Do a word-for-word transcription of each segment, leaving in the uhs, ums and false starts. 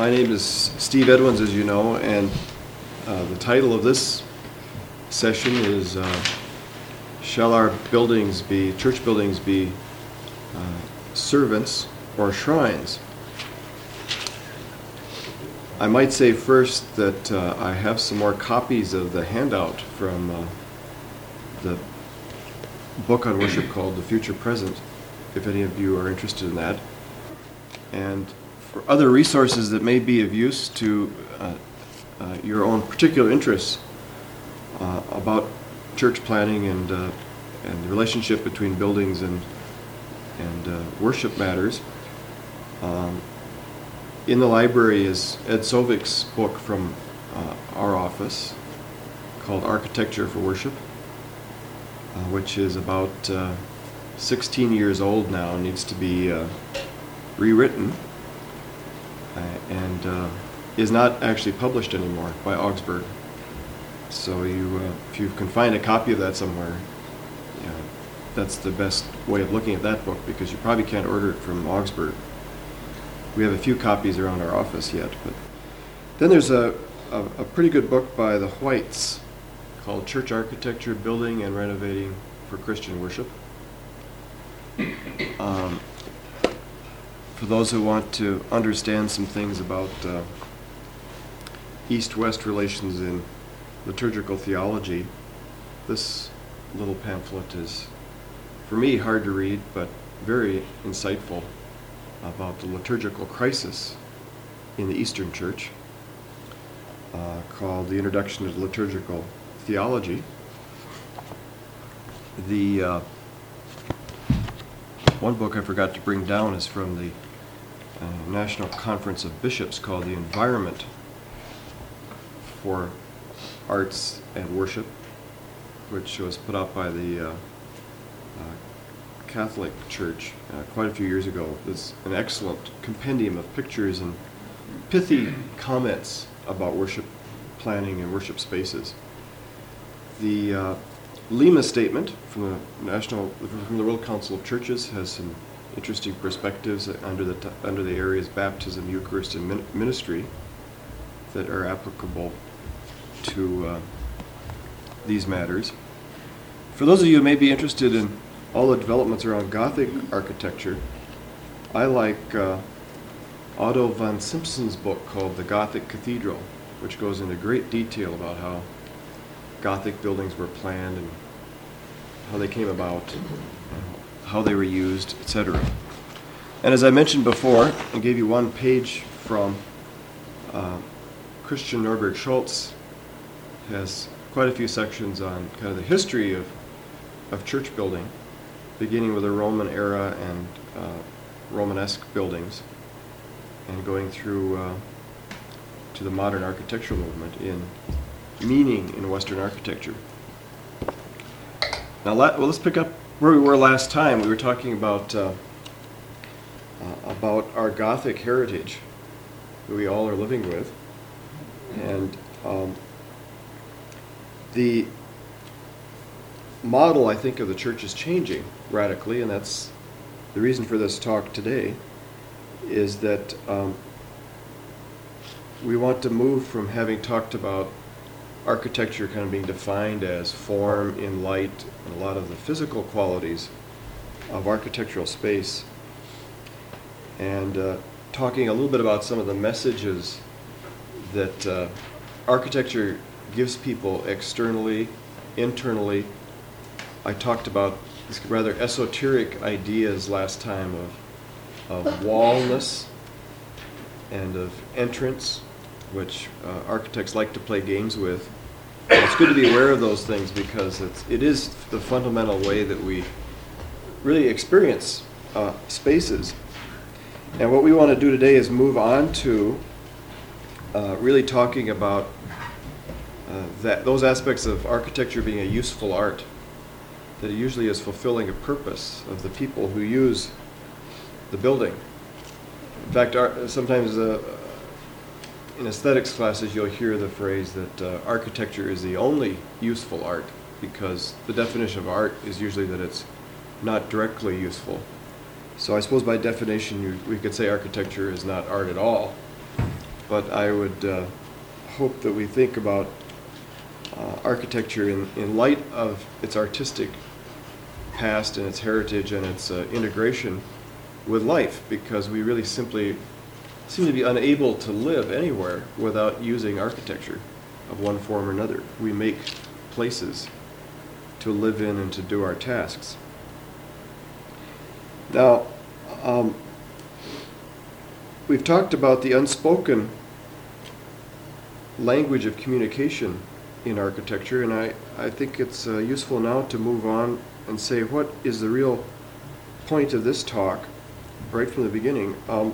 My name is Steve Edwins, as you know, and uh, the title of this session is uh, Shall Our Buildings Be, Church Buildings Be uh, Servants or Shrines? I might say first that uh, I have some more copies of the handout from uh, the book on worship called The Future Present, if any of you are interested in that. And for other resources that may be of use to uh, uh, your own particular interests uh, about church planning and uh, and the relationship between buildings and and uh, worship matters. Um, in the library is Ed Sovik's book from uh, our office called Architecture for Worship, uh, which is about uh, sixteen years old now and needs to be uh, rewritten. Uh, and uh, is not actually published anymore by Augsburg. So you, uh, if you can find a copy of that somewhere, you know, that's the best way of looking at that book, because you probably can't order it from Augsburg. We have a few copies around our office yet. But then there's a, a, a pretty good book by the Whites called Church Architecture, Building and Renovating for Christian Worship. Um, For those who want to understand some things about uh, East-West relations in liturgical theology, this little pamphlet is, for me, hard to read, but very insightful about the liturgical crisis in the Eastern Church, uh, called The Introduction to Liturgical Theology. The uh, one book I forgot to bring down is from the Uh, National Conference of Bishops called The Environment for Arts and Worship, which was put out by the uh, uh, Catholic Church uh, quite a few years ago. It's an excellent compendium of pictures and pithy comments about worship planning and worship spaces. The uh, Lima Statement from the National, from the World Council of Churches has some interesting perspectives under the t- under the areas baptism, Eucharist, and min- ministry that are applicable to uh, these matters. For those of you who may be interested in all the developments around Gothic architecture, I like uh, Otto von Simpson's book called The Gothic Cathedral, which goes into great detail about how Gothic buildings were planned and how they came about, how they were used, et cetera. And as I mentioned before, I gave you one page from uh, Christian Norberg Schultz. Has quite a few sections on kind of the history of, of church building, beginning with the Roman era and uh, Romanesque buildings, and going through uh, to the modern architectural movement in meaning in Western architecture. Now, let, well, let's pick up where we were last time. We were talking about uh, uh, about our Gothic heritage that we all are living with, and um, the model, I think, of the church is changing radically, and that's the reason for this talk today. Is that um, we want to move from having talked about architecture kind of being defined as form in light and a lot of the physical qualities of architectural space, and uh, talking a little bit about some of the messages that uh, architecture gives people externally, internally. I talked about these rather esoteric ideas last time of, of wallness and of entrance, which uh, architects like to play games with. And it's good to be aware of those things, because it's, it is the fundamental way that we really experience uh, spaces. And what we want to do today is move on to uh, really talking about uh, that those aspects of architecture being a useful art, that it usually is fulfilling a purpose of the people who use the building. In fact, our, sometimes uh, in aesthetics classes, you'll hear the phrase that uh, architecture is the only useful art, because the definition of art is usually that it's not directly useful. So I suppose by definition, you, we could say architecture is not art at all. but I would uh, hope that we think about uh, architecture in, in light of its artistic past and its heritage and its uh, integration with life, because we really simply seem to be unable to live anywhere without using architecture of one form or another. We make places to live in and to do our tasks. Now, um, we've talked about the unspoken language of communication in architecture, and I, I think it's uh, useful now to move on and say what is the real point of this talk right from the beginning. Um,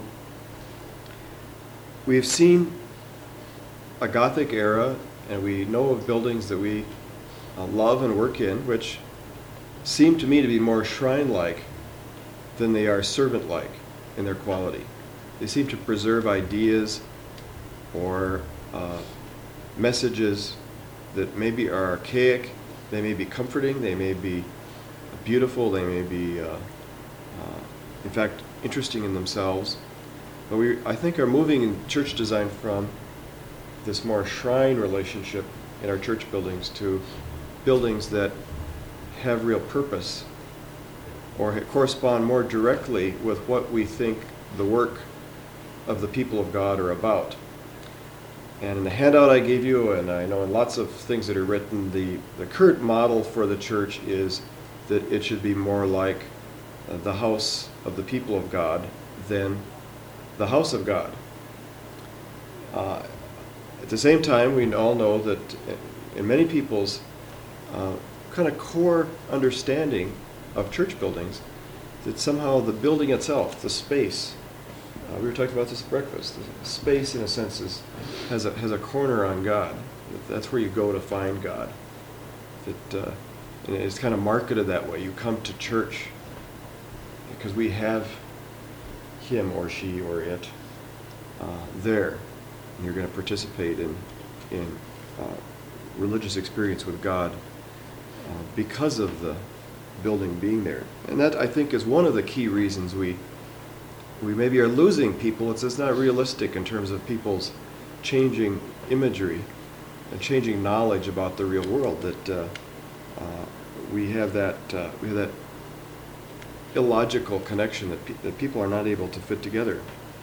we've seen a Gothic era, and we know of buildings that we uh, love and work in, which seem to me to be more shrine-like than they are servant-like in their quality. They seem to preserve ideas or uh, messages that maybe are archaic, they may be comforting, they may be beautiful, they may be, uh, uh, in fact, interesting in themselves. But we, I think, are moving in church design from this more shrine relationship in our church buildings to buildings that have real purpose or correspond more directly with what we think the work of the people of God are about. And in the handout I gave you, and I know in lots of things that are written, the, the current model for the church is that it should be more like uh, the house of the people of God than the house of God. Uh, at the same time, we all know that in many people's uh, kind of core understanding of church buildings, that somehow the building itself, the space, uh, we were talking about this at breakfast, the space in a sense is, has, a, has a corner on God. That's where you go to find God. That, uh, and it's kind of marketed that way. You come to church because we have him or she or it uh, there. And you're going to participate in, in uh, religious experience with God uh, because of the building being there. And that, I think, is one of the key reasons we we maybe are losing people. It's, it's not realistic in terms of people's changing imagery and changing knowledge about the real world, that uh, uh, we have that uh, we have that illogical connection that, pe- that people are not able to fit together.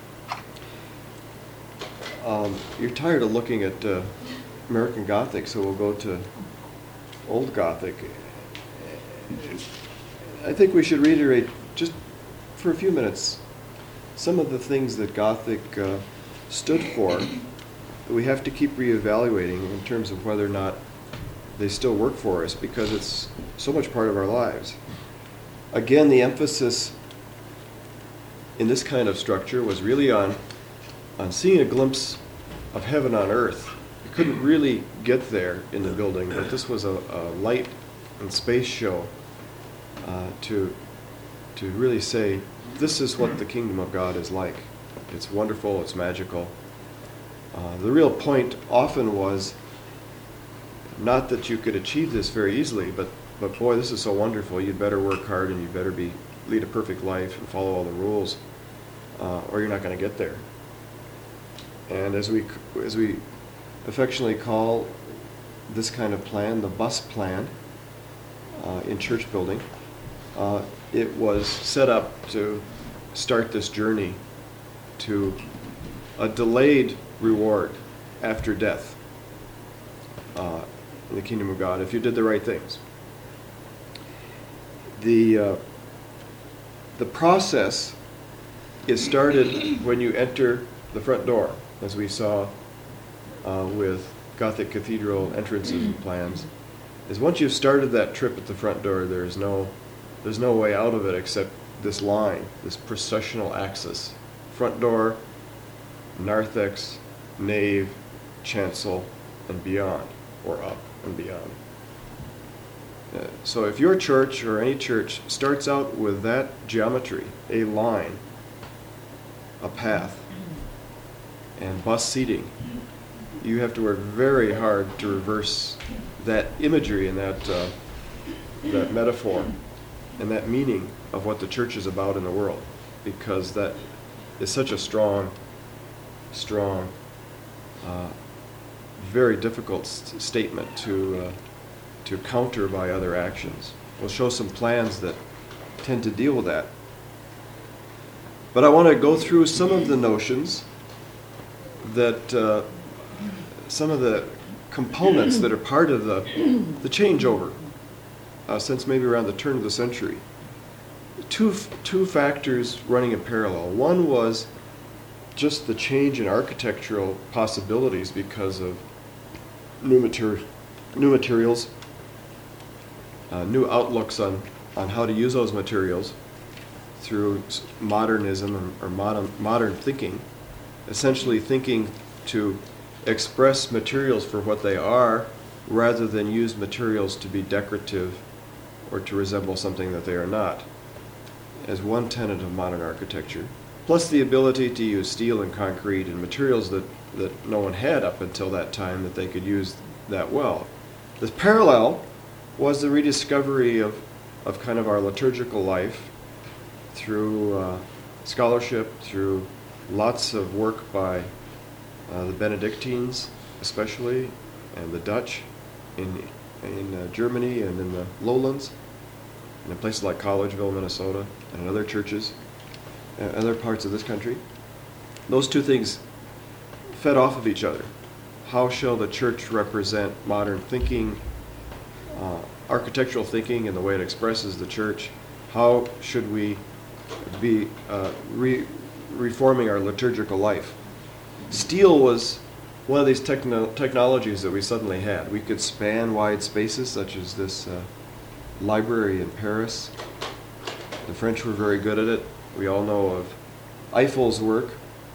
Um, you're tired of looking at uh, American Gothic, so we'll go to Old Gothic. I think we should reiterate, just for a few minutes, some of the things that Gothic uh, stood for that we have to keep reevaluating in terms of whether or not they still work for us, because it's so much part of our lives. Again, the emphasis in this kind of structure was really on, on seeing a glimpse of heaven on earth. You couldn't really get there in the building, but this was a, a light and space show uh, to, to really say, this is what the kingdom of God is like. It's wonderful, it's magical. Uh, the real point often was not that you could achieve this very easily, but, but boy, this is so wonderful, you'd better work hard and you better be lead a perfect life and follow all the rules, uh, or you're not going to get there. And as we as we affectionately call this kind of plan the bus plan uh, in church building, uh, it was set up to start this journey to a delayed reward after death uh, in the kingdom of God if you did the right things. The uh, the process is started when you enter the front door, as we saw uh, with Gothic cathedral entrances and plans. Is once you've started that trip at the front door, there's no there's no way out of it except this line, this processional axis: front door, narthex, nave, chancel, and beyond, or up and beyond. Uh, so if your church or any church starts out with that geometry, a line, a path, and bus seating, you have to work very hard to reverse that imagery and that uh, that metaphor and that meaning of what the church is about in the world, because that is such a strong, strong uh, very difficult st- statement to uh, to counter by other actions. We'll show some plans that tend to deal with that. But I want to go through some of the notions that, uh, some of the components that are part of the, the changeover uh, since maybe around the turn of the century. Two, two factors running in parallel. One was just the change in architectural possibilities because of new, materi- new materials, uh, new outlooks on, on how to use those materials through modernism or, or modern, modern thinking, essentially thinking to express materials for what they are rather than use materials to be decorative or to resemble something that they are not, as one tenet of modern architecture. Plus the ability to use steel and concrete and materials that, that no one had up until that time that they could use that well. The parallel was the rediscovery of, of kind of our liturgical life through uh, scholarship, through lots of work by uh, the Benedictines especially, and the Dutch in, in uh, Germany and in the lowlands, and in places like Collegeville, Minnesota, and in other churches, and other parts of this country. Those two things fed off of each other. How shall the church represent modern thinking, uh, architectural thinking and the way it expresses the church? How should we be uh, re- reforming our liturgical life? Steel was one of these techno- technologies that we suddenly had. We could span wide spaces, such as this uh, library in Paris. The French were very good at it. We all know of Eiffel's work,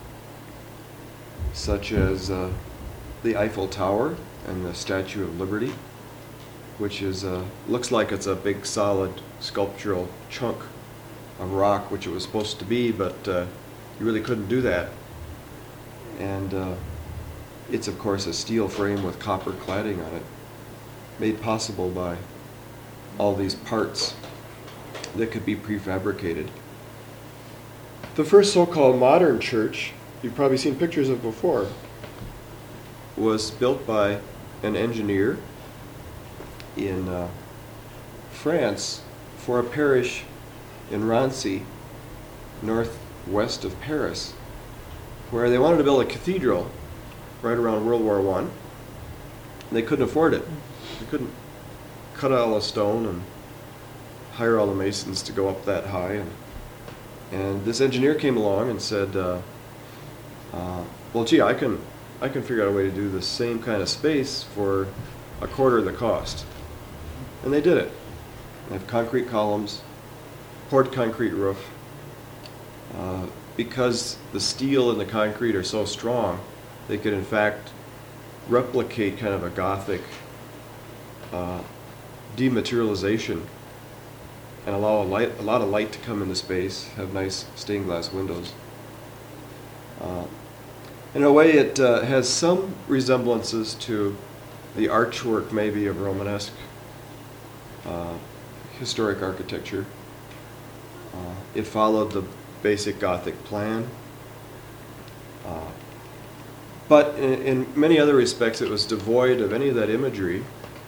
such as uh, the Eiffel Tower and the Statue of Liberty, which is uh, looks like it's a big solid sculptural chunk of rock, which it was supposed to be, but uh, you really couldn't do that. And uh, it's of course a steel frame with copper cladding on it, made possible by all these parts that could be prefabricated. The first so-called modern church, you've probably seen pictures of before, was built by an engineer in uh, France for a parish in Rancy, northwest of Paris, where they wanted to build a cathedral right around World War One. And they couldn't afford it. They couldn't cut all the stone and hire all the masons to go up that high. And, and this engineer came along and said, uh, uh, well, gee, I can, I can figure out a way to do the same kind of space for a quarter of the cost. And they did it. They have concrete columns, poured concrete roof. Uh, because the steel and the concrete are so strong, they could in fact replicate kind of a Gothic uh, dematerialization and allow a, light, a lot of light to come into space, have nice stained glass windows. Uh, in a way, it uh, has some resemblances to the archwork maybe of Romanesque uh, historic architecture. Uh, it followed the basic Gothic plan. Uh, but in, in many other respects, it was devoid of any of that imagery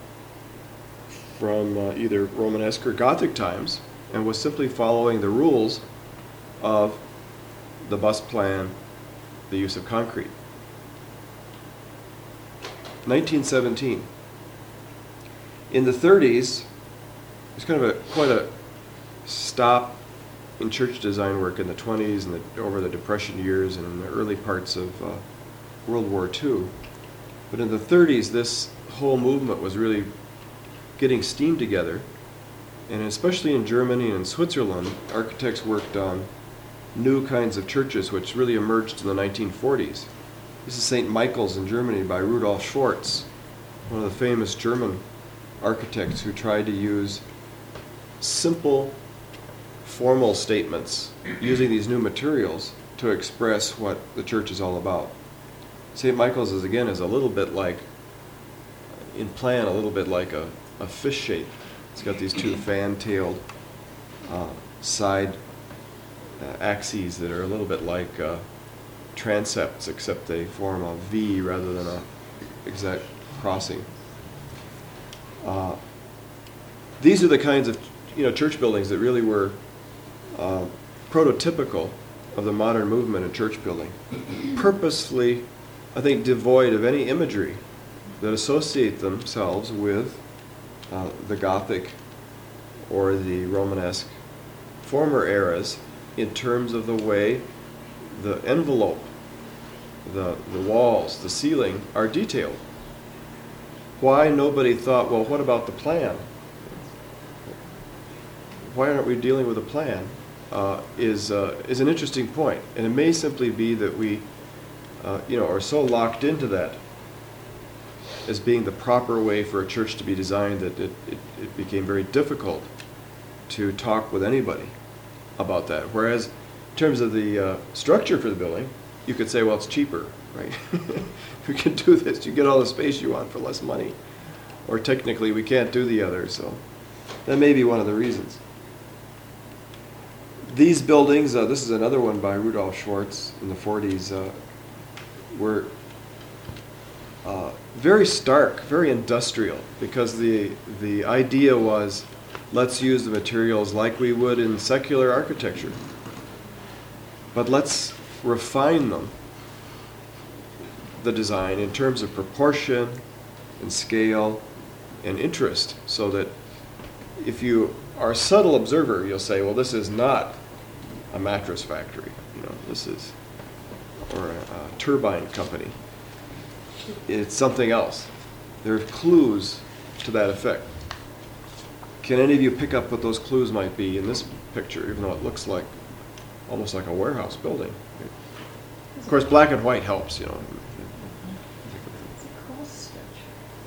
from uh, either Romanesque or Gothic times, and was simply following the rules of the bus plan, the use of concrete. nineteen seventeen. In the thirties, there's kind of a quite a stop in church design work in the twenties and the, over the Depression years and in the early parts of uh, World War Two. But in the thirties, this whole movement was really getting steam together, and especially in Germany and in Switzerland, architects worked on new kinds of churches which really emerged in the nineteen forties. This is Saint Michael's in Germany by Rudolf Schwarz, one of the famous German architects who tried to use simple formal statements using these new materials to express what the church is all about. Saint Michael's is again is a little bit like, in plan, a little bit like a, a fish shape. It's got these two fan-tailed uh, side uh, axes that are a little bit like uh, transepts, except they form a V rather than a exact crossing. Uh, these are the kinds of, you know, church buildings that really were uh, prototypical of the modern movement in church building. Purposefully, I think, devoid of any imagery that associate themselves with uh, the Gothic or the Romanesque former eras in terms of the way the envelope, the, the walls, the ceiling are detailed. Why nobody thought, well, what about the plan? Why aren't we dealing with a plan? Uh, is uh, is an interesting point, and it may simply be that we, uh, you know, are so locked into that as being the proper way for a church to be designed that it, it, it became very difficult to talk with anybody about that. Whereas, in terms of the uh, structure for the building, you could say, well, it's cheaper, right? We can do this. You get all the space you want for less money, or technically we can't do the other. So that may be one of the reasons. These buildings, uh, this is another one by Rudolf Schwartz in the forties, uh, were uh, very stark, very industrial, because the, the idea was, let's use the materials like we would in secular architecture, but let's refine them, the design, in terms of proportion and scale and interest, so that if you are a subtle observer, you'll say, well, this is not a mattress factory, you know, this is, or a, a turbine company. It's something else. There are clues to that effect. Can any of you pick up what those clues might be in this picture, even though it looks like almost like a warehouse building? Of course, black and white helps, you know. It's a cross structure.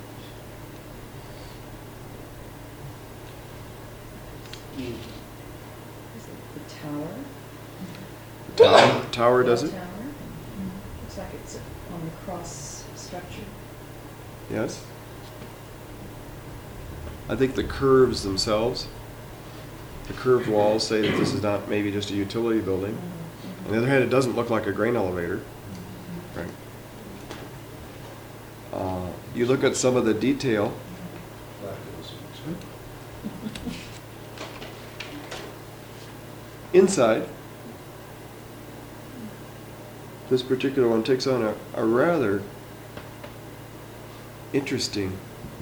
Is it the tower? Tower, tower does The it? Tower? Looks like it's on the cross structure. Yes. I think the curves themselves, the curved walls say that this is not maybe just a utility building. On the other hand, it doesn't look like a grain elevator, right? Uh, you look at some of the detail. Inside, this particular one takes on a, a rather interesting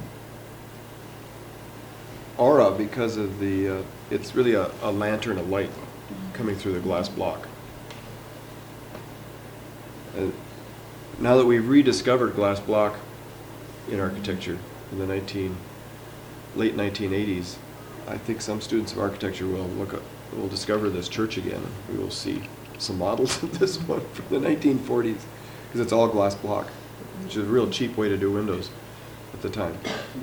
aura because of the, uh, it's really a, a lantern of light coming through the glass block. And now that we've rediscovered glass block in architecture in the nineteen, late nineteen eighties, I think some students of architecture will look at, will discover this church again. We will see some models of this one from the nineteen forties, because it's all glass block, which is a real cheap way to do windows at the time.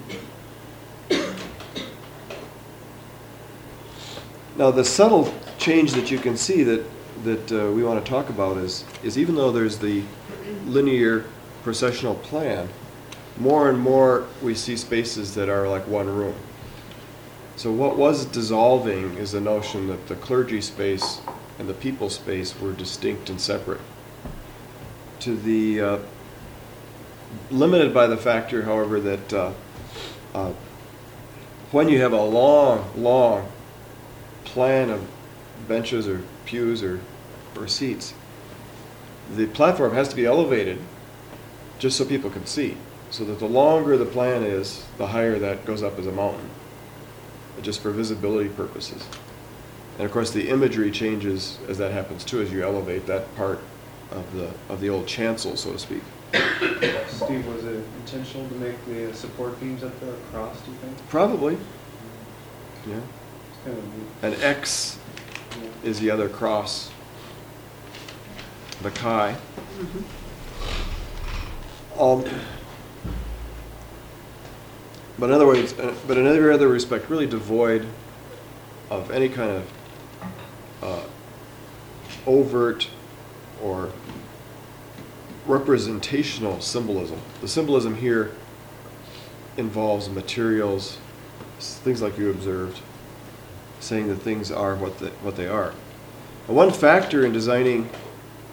Now, the subtle change that you can see that that uh, we want to talk about is is even though there's the linear processional plan, more and more we see spaces that are like one room. So what was dissolving is the notion that the clergy space and the people space were distinct and separate. To the uh, limited by the factor, however, that uh, uh, when you have a long, long plan of benches or pews or, or seats, the platform has to be elevated just so people can see. So that the longer the plan is, the higher that goes up as a mountain, just for visibility purposes. And of course the imagery changes as that happens too, as you elevate that part of the of the old chancel, so to speak. Steve, was it intentional to make the support beams at the cross, do you think? Probably. Yeah. It's kind of neat. An X Yeah. is the other cross. The chi. Um, but in other ways, uh, but in every other respect, really devoid of any kind of uh, overt or representational symbolism. The symbolism here involves materials, s- things like you observed, saying that things are what they, what they are. And one factor in designing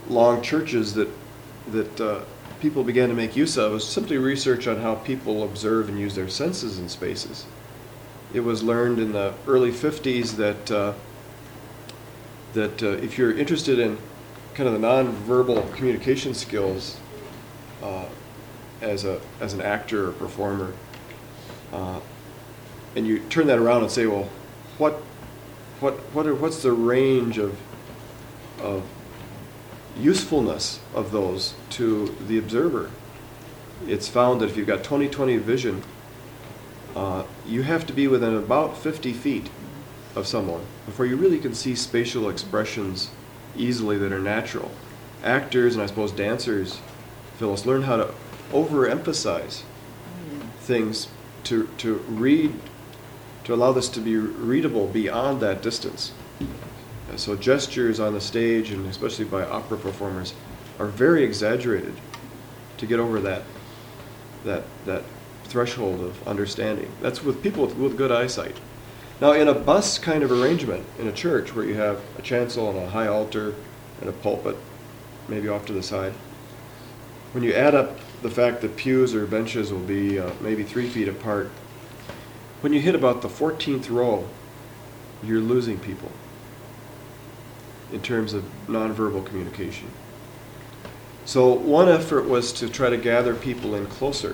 long churches that that uh, people began to make use of was simply research on how people observe and use their senses in spaces. It was learned in the early fifties that uh, that uh, if you're interested in kind of the nonverbal communication skills uh, as a as an actor or performer, uh, and you turn that around and say, well, what what what are, what's the range of of usefulness of those to the observer? It's found that if you've got twenty twenty vision, uh, you have to be within about fifty feet of someone before you really can see spatial expressions easily that are natural. Actors, and I suppose dancers, Phyllis, learn how to overemphasize things to, to read, to allow this to be readable beyond that distance. Uh, So gestures on the stage, and especially by opera performers, are very exaggerated to get over that that that threshold of understanding. That's with people with, with good eyesight. Now, in a bus kind of arrangement in a church where you have a chancel and a high altar and a pulpit, maybe off to the side, when you add up the fact that pews or benches will be uh, maybe three feet apart, when you hit about the fourteenth row, you're losing people in terms of nonverbal communication. So one effort was to try to gather people in closer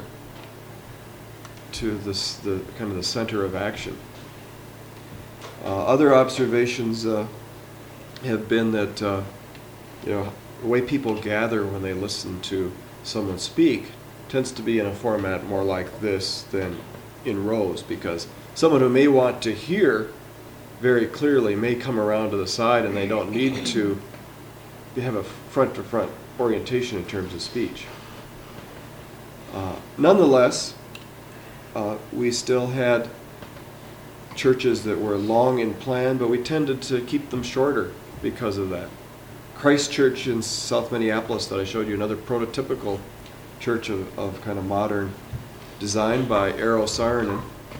to this, the kind of the center of action. Uh, other observations uh, have been that uh, you know, the way people gather when they listen to someone speak tends to be in a format more like this than in rows, because someone who may want to hear very clearly may come around to the side, and they don't need to have a front-to-front orientation in terms of speech. Uh, nonetheless, uh, we still had churches that were long in plan, but we tended to keep them shorter because of that. Christ Church in South Minneapolis that I showed you, another prototypical church of, of kind of modern design by Eero Saarinen,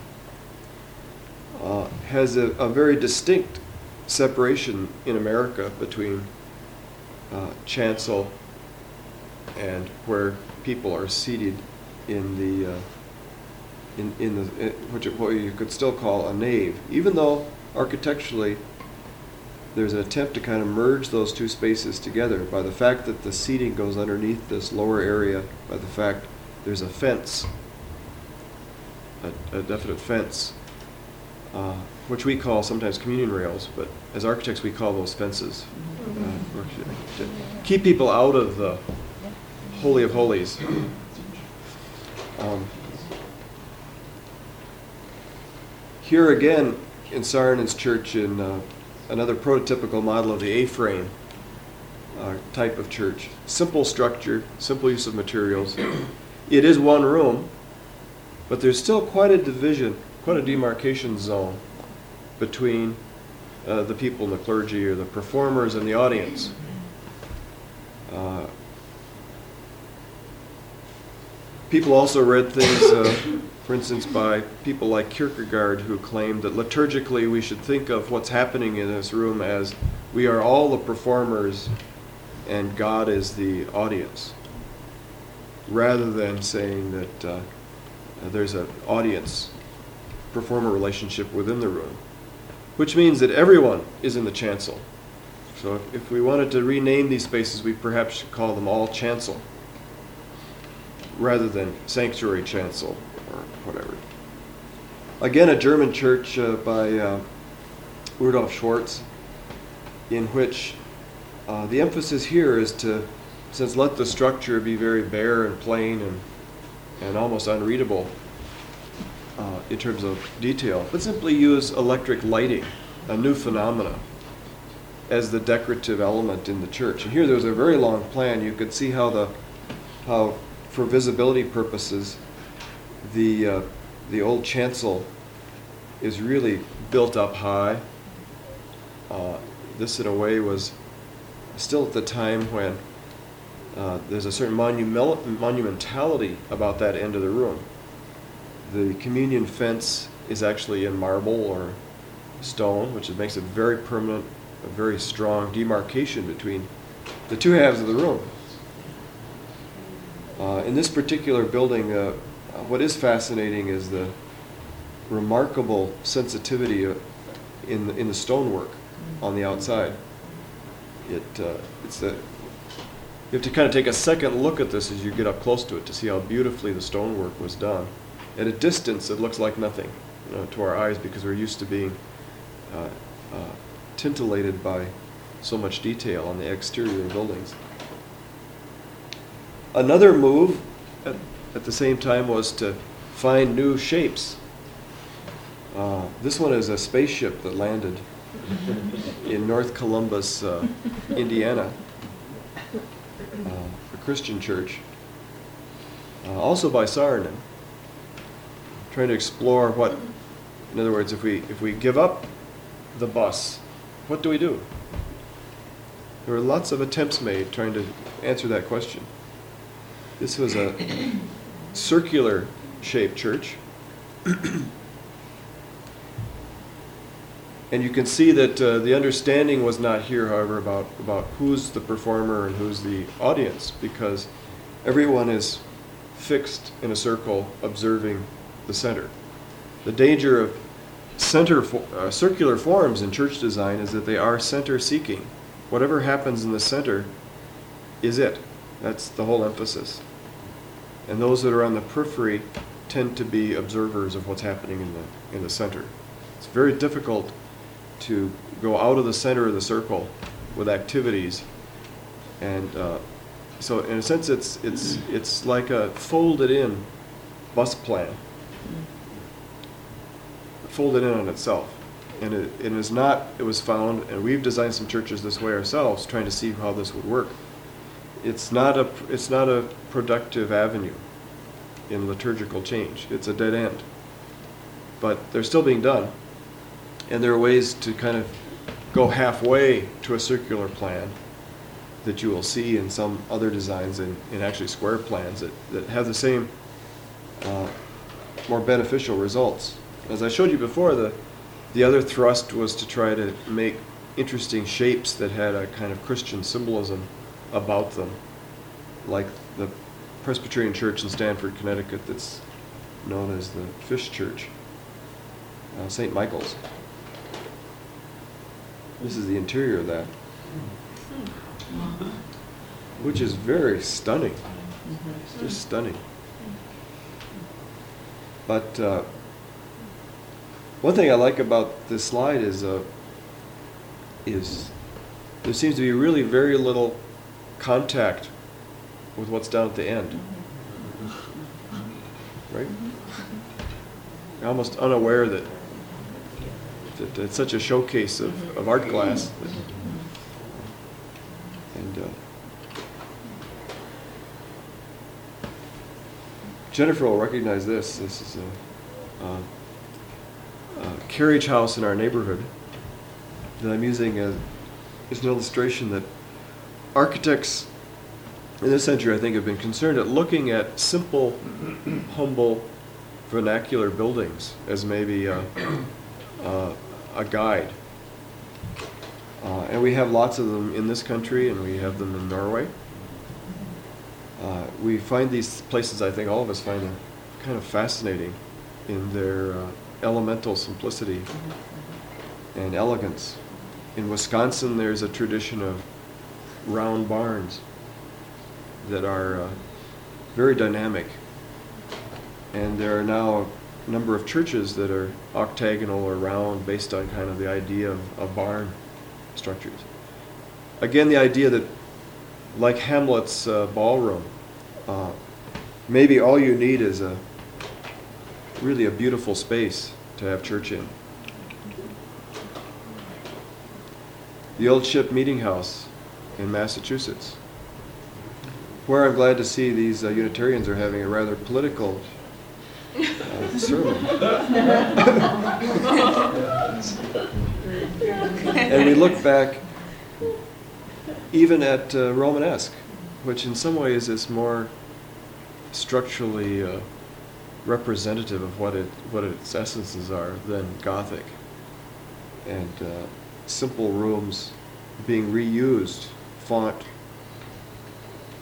uh, has a, a very distinct separation in America between uh, chancel and where people are seated in the uh, in in the in, which what you could still call a nave, even though architecturally there's an attempt to kind of merge those two spaces together by the fact that the seating goes underneath this lower area, by the fact there's a fence, a, a definite fence, uh, which we call sometimes communion rails, but as architects we call those fences. Uh, to keep people out of the Holy of Holies. Um, here again in Saarinen's church, in uh, another prototypical model of the A-frame uh, type of church. Simple structure, simple use of materials. It is one room, but there's still quite a division, quite a demarcation zone between uh, the people in the clergy, or the performers and the audience. Uh, people also read things, uh, for instance, by people like Kierkegaard, who claimed that liturgically we should think of what's happening in this room as we are all the performers and God is the audience, rather than saying that uh, there's an audience-performer relationship within the room, which means that everyone is in the chancel. So if, if we wanted to rename these spaces, we perhaps should call them all chancel, rather than sanctuary chancel or whatever. Again, a German church uh, by uh, Rudolf Schwartz, in which uh, the emphasis here is to, since let the structure be very bare and plain and and almost unreadable uh, in terms of detail, but simply use electric lighting, a new phenomena, as the decorative element in the church. And here there's a very long plan. You could see how the how for visibility purposes the uh, the old chancel is really built up high. Uh, this in a way was still at the time when uh, there's a certain monumental, monumentality about that end of the room. The communion fence is actually in marble or stone, which makes it very permanent, a very strong demarcation between the two halves of the room. Uh, in this particular building, uh, what is fascinating is the remarkable sensitivity uh, in the, in the stonework on the outside. It uh, it's a you have to kind of take a second look at this as you get up close to it to see how beautifully the stonework was done. At a distance, it looks like nothing, you know, to our eyes because we're used to being uh, uh, tintillated by so much detail on the exterior of buildings. Another move at, at the same time was to find new shapes. Uh, this one is a spaceship that landed in North Columbus, uh, Indiana, uh, a Christian church, uh, also by Saarinen, trying to explore what, in other words, if we if we give up the bus, what do we do? There were lots of attempts made trying to answer that question. This was a circular shaped church. And you can see that uh, the understanding was not here, however, about, about who's the performer and who's the audience, because everyone is fixed in a circle observing the center. The danger of center fo- uh, circular forms in church design is that they are center-seeking. Whatever happens in the center is it. That's the whole emphasis. And those that are on the periphery tend to be observers of what's happening in the in the center. It's very difficult to go out of the center of the circle with activities, and uh, so in a sense it's it's it's like a folded in bus plan, folded in on itself, and it, it is not. It was found, and we've designed some churches this way ourselves, trying to see how this would work. It's not a it's not a productive avenue in liturgical change. It's a dead end, but they're still being done. And there are ways to kind of go halfway to a circular plan that you will see in some other designs, and in, in actually square plans that, that have the same uh, more beneficial results. As I showed you before, the, the other thrust was to try to make interesting shapes that had a kind of Christian symbolism about them, like the Presbyterian Church in Stamford, Connecticut, that's known as the Fish Church, uh, Saint Michael's. This is the interior of that, which is very stunning, just stunning. But uh, one thing I like about this slide is uh, is there seems to be really very little contact with what's down at the end, right? You're almost unaware that that it's such a showcase of, of art glass. That, and uh, Jennifer will recognize this. This is a, a, a carriage house in our neighborhood that I'm using as, as an illustration that architects in this century, I think, have been concerned at looking at simple, humble, vernacular buildings as maybe a, a, a guide. Uh, and we have lots of them in this country, and we have them in Norway. Uh, we find these places, I think all of us find them kind of fascinating in their uh, elemental simplicity and elegance. In Wisconsin, there's a tradition of round barns that are uh, very dynamic. And there are now a number of churches that are octagonal or round based on kind of the idea of, of barn structures. Again, the idea that, like Hamlet's uh, ballroom, uh, maybe all you need is a really a beautiful space to have church in. The Old Ship Meeting House in Massachusetts, where I'm glad to see these uh, Unitarians are having a rather political uh, sermon. And we look back even at uh, Romanesque, which in some ways is more structurally uh, representative of what it what its essences are than Gothic. And uh, simple rooms being reused, font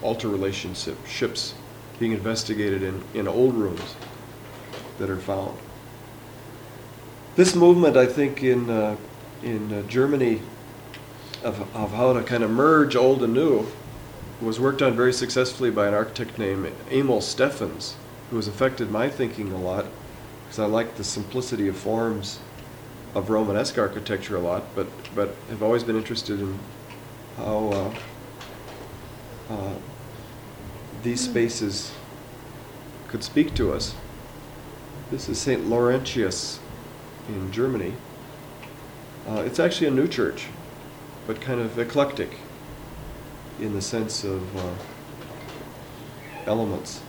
altar relationships being investigated in, in old rooms that are found. This movement, I think, in, uh, in uh, Germany of, of how to kind of merge old and new was worked on very successfully by an architect named Emil Steffens, who has affected my thinking a lot, because I like the simplicity of forms of Romanesque architecture a lot, but, but have always been interested in how uh, uh, these spaces could speak to us. This is Saint Laurentius in Germany. Uh, it's actually a new church, but kind of eclectic in the sense of uh, elements.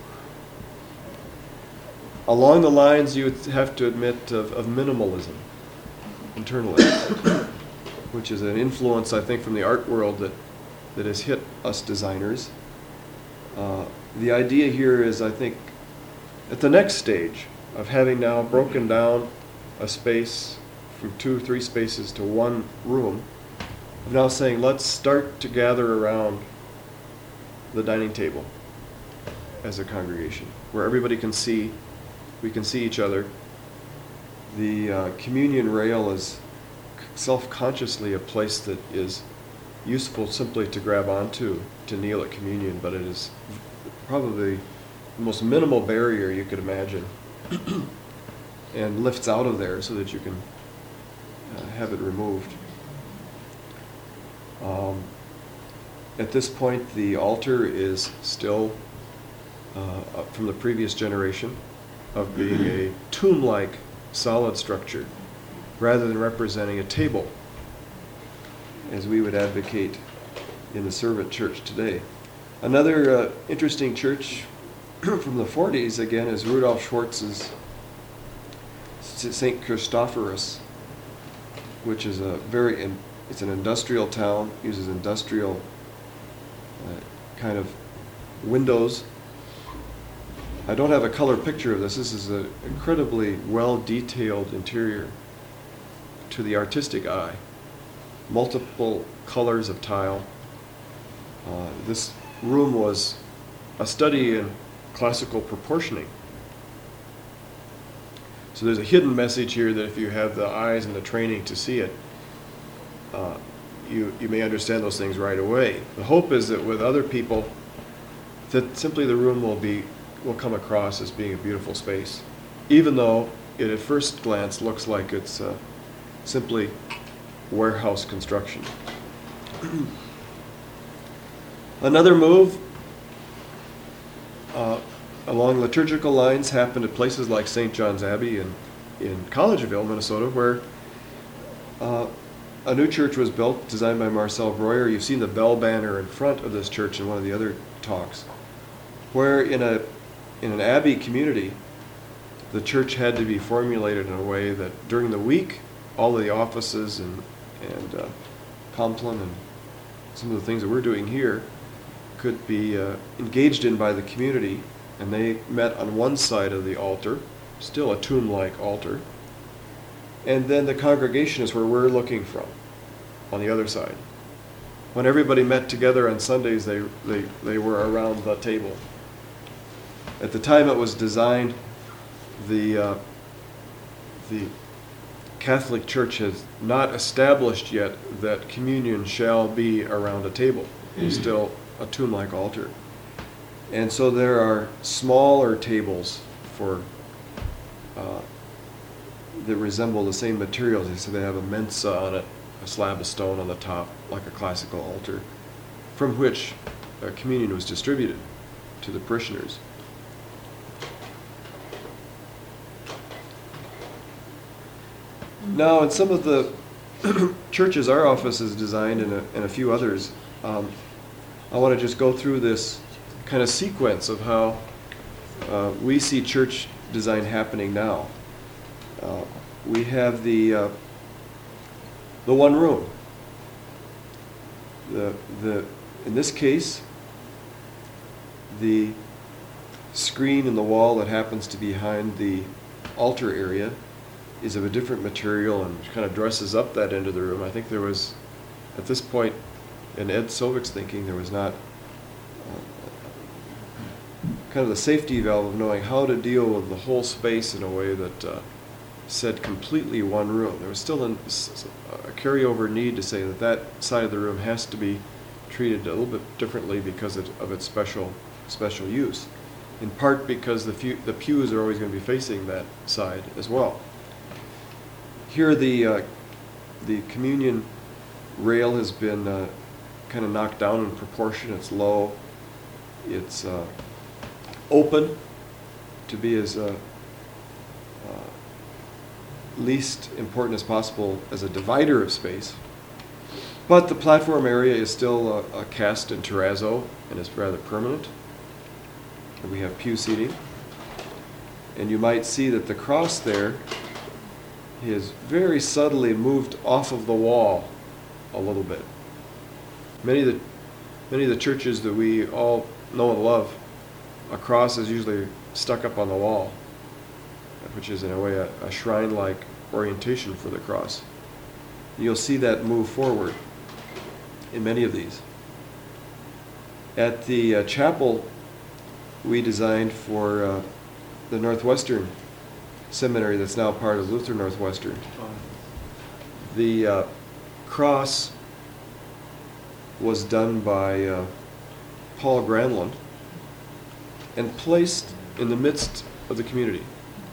Along the lines, you would have to admit, of, of minimalism internally, which is an influence, I think, from the art world that, that has hit us designers. Uh, the idea here is, I think, at the next stage of having now broken down a space from two, three spaces to one room, of now saying, let's start to gather around the dining table as a congregation, where everybody can see, we can see each other. The uh, communion rail is self-consciously a place that is useful simply to grab onto, to kneel at communion, but it is probably the most minimal barrier you could imagine, and lifts out of there so that you can uh, have it removed. Um, at this point, the altar is still uh, up from the previous generation of being a tomb-like solid structure rather than representing a table, as we would advocate in the servant church today. Another uh, interesting church from the forties, again, is Rudolf Schwartz's Saint Christophorus, which is a very, in, it's an industrial town, uses industrial uh, kind of windows. I don't have a color picture of this. This is an incredibly well-detailed interior to the artistic eye. Multiple colors of tile. Uh, this room was a study in classical proportioning. So there's a hidden message here that if you have the eyes and the training to see it, uh, you, you may understand those things right away. The hope is that with other people, that simply the room will be will come across as being a beautiful space, even though it at first glance looks like it's uh, simply warehouse construction. Another move uh, along liturgical lines happened at places like Saint John's Abbey in, in Collegeville, Minnesota, where uh, a new church was built, designed by Marcel Breuer. You've seen the bell banner in front of this church in one of the other talks, where in a in an abbey community, the church had to be formulated in a way that during the week, all of the offices and, and uh, Compline and some of the things that we're doing here could be uh, engaged in by the community, and they met on one side of the altar, still a tomb-like altar, and then the congregation is where we're looking from, on the other side. When everybody met together on Sundays, they, they, they were around the table. At the time it was designed, the, uh, the Catholic Church has not established yet that communion shall be around a table. It's still a tomb-like altar. And so there are smaller tables for uh, that resemble the same materials. So they have a mensa on it, a slab of stone on the top, like a classical altar, from which uh, communion was distributed to the parishioners. Now, in some of the churches our office is designed, and a, and a few others, um, I want to just go through this kind of sequence of how uh, we see church design happening now. Uh, we have the uh, the one room. The the in this case, the screen in the wall that happens to be behind the altar area is of a different material and kind of dresses up that end of the room. I think there was, at this point, in Ed Sovik's thinking, there was not uh, kind of the safety valve of knowing how to deal with the whole space in a way that uh, said completely one room. There was still an, a carryover need to say that that side of the room has to be treated a little bit differently because of, of its special special use. In part because the, few, the pews are always going to be facing that side as well. Here the, uh, the communion rail has been uh, kind of knocked down in proportion. It's low. It's uh, open to be as uh, uh, least important as possible as a divider of space. But the platform area is still uh, uh, cast in terrazzo and is rather permanent. And we have pew seating. And you might see that the cross there is very subtly moved off of the wall a little bit. Many of the, many of the churches that we all know and love, a cross is usually stuck up on the wall, which is in a way a, a shrine-like orientation for the cross. You'll see that move forward in many of these. At the uh, chapel we designed for uh, the Northwestern Seminary that's now part of Lutheran Northwestern, the uh, cross was done by uh, Paul Granlund and placed in the midst of the community.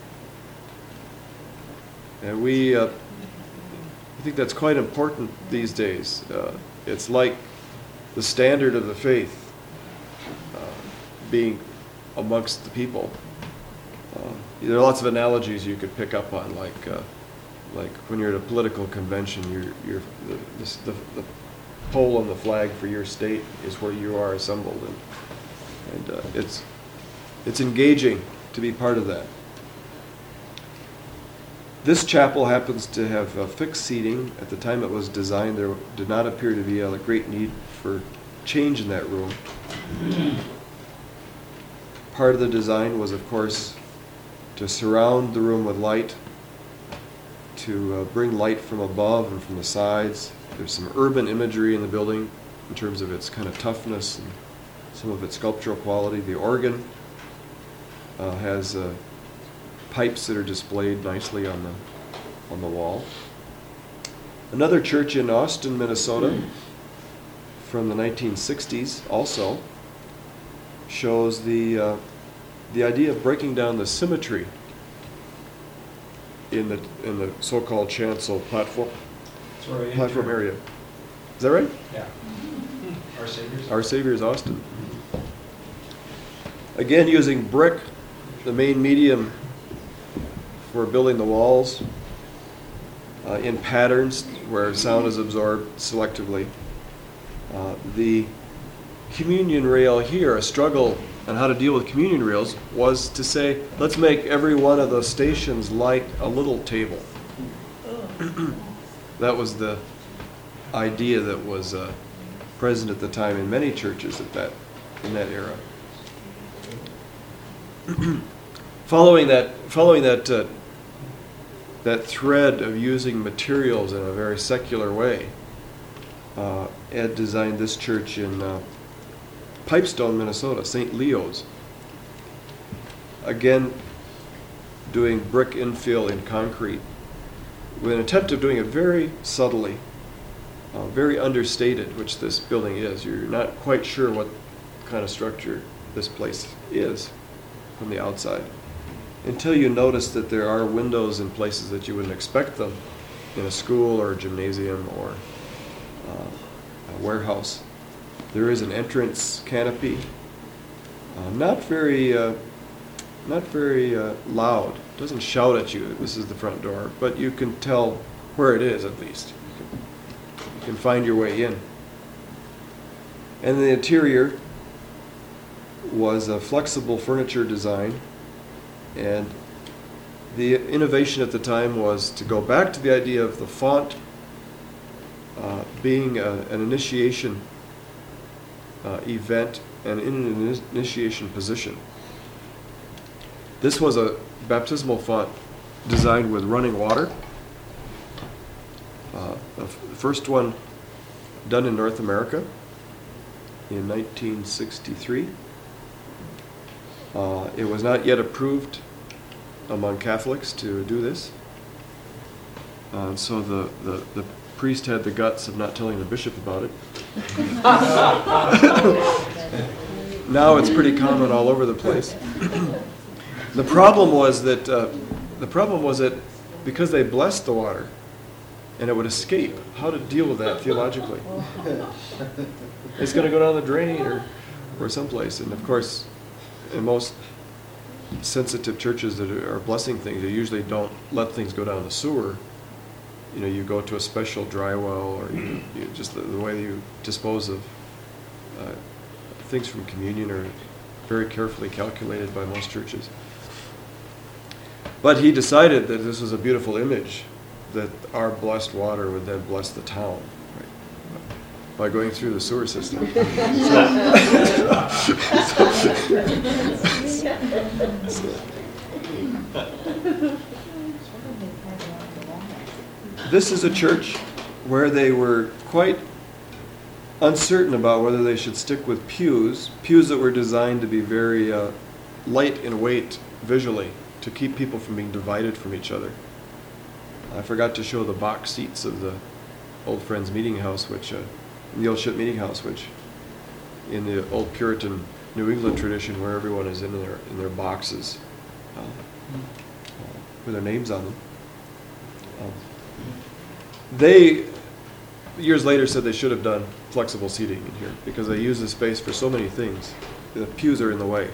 And we uh, I think that's quite important these days. Uh, it's like the standard of the faith uh, being amongst the people. Uh, there are lots of analogies you could pick up on, like uh, like when you're at a political convention, you're, you're the, the, the pole on the flag for your state is where you are assembled, and, and uh, it's it's engaging to be part of that. This chapel happens to have uh, fixed seating. At the time it was designed, there did not appear to be a great need for change in that room. Part of the design was, of course, to surround the room with light, to uh, bring light from above and from the sides. There's some urban imagery in the building in terms of its kind of toughness and some of its sculptural quality. The organ uh, has uh, pipes that are displayed nicely on the on the wall. Another church in Austin, Minnesota, from the nineteen sixties, also shows the uh, the idea of breaking down the symmetry in the in the so-called chancel platform Sorry, platform area. Is that right? Yeah. Our Savior's. Our Savior's Austin. Again, using brick, the main medium for building the walls, uh, in patterns where sound is absorbed selectively. Uh, the communion rail here, a struggle on how to deal with communion rails, was to say, let's make every one of the stations like a little table. That was the idea that was uh, present at the time in many churches at that in that era. following that, following that, uh, that thread of using materials in a very secular way, uh, Ed designed this church in uh, Pipestone, Minnesota, Saint Leo's. Again, doing brick infill in concrete, with an attempt of doing it very subtly, uh, very understated, which this building is. You're not quite sure what kind of structure this place is from the outside, until you notice that there are windows in places that you wouldn't expect them, in a school or a gymnasium or uh, a warehouse. There is an entrance canopy, uh, not very, uh, not very uh, loud. It doesn't shout at you, this is the front door, but you can tell where it is at least. You can, you can find your way in. And the interior was a flexible furniture design, and the innovation at the time was to go back to the idea of the font uh, being a, an initiation uh, event and in an initiation position. This was a baptismal font designed with running water. Uh, the f- the first one done in North America in nineteen sixty-three. Uh, It was not yet approved among Catholics to do this. Uh, And so the, the, the priest had the guts of not telling the bishop about it. Now it's pretty common all over the place. The problem was that uh, the problem was that because they blessed the water and it would escape, how to deal with that theologically? It's going to go down the drain or or someplace. And of course, in most sensitive churches that are blessing things, they usually don't let things go down the sewer. You know, you go to a special dry well, or you, you just the, the way you dispose of uh, things from communion are very carefully calculated by most churches. But he decided that this was a beautiful image, that our blessed water would then bless the town, right, by going through the sewer system. So, so, this is a church where they were quite uncertain about whether they should stick with pews, pews that were designed to be very uh, light in weight visually, to keep people from being divided from each other. I forgot to show the box seats of the Old Friends Meeting House, which, uh, the Old Ship Meeting House, which in the old Puritan New England tradition, where everyone is in their in their boxes uh, uh, with their names on them. Um, they years later said they should have done flexible seating in here because they use the space for so many things. The pews are in the way.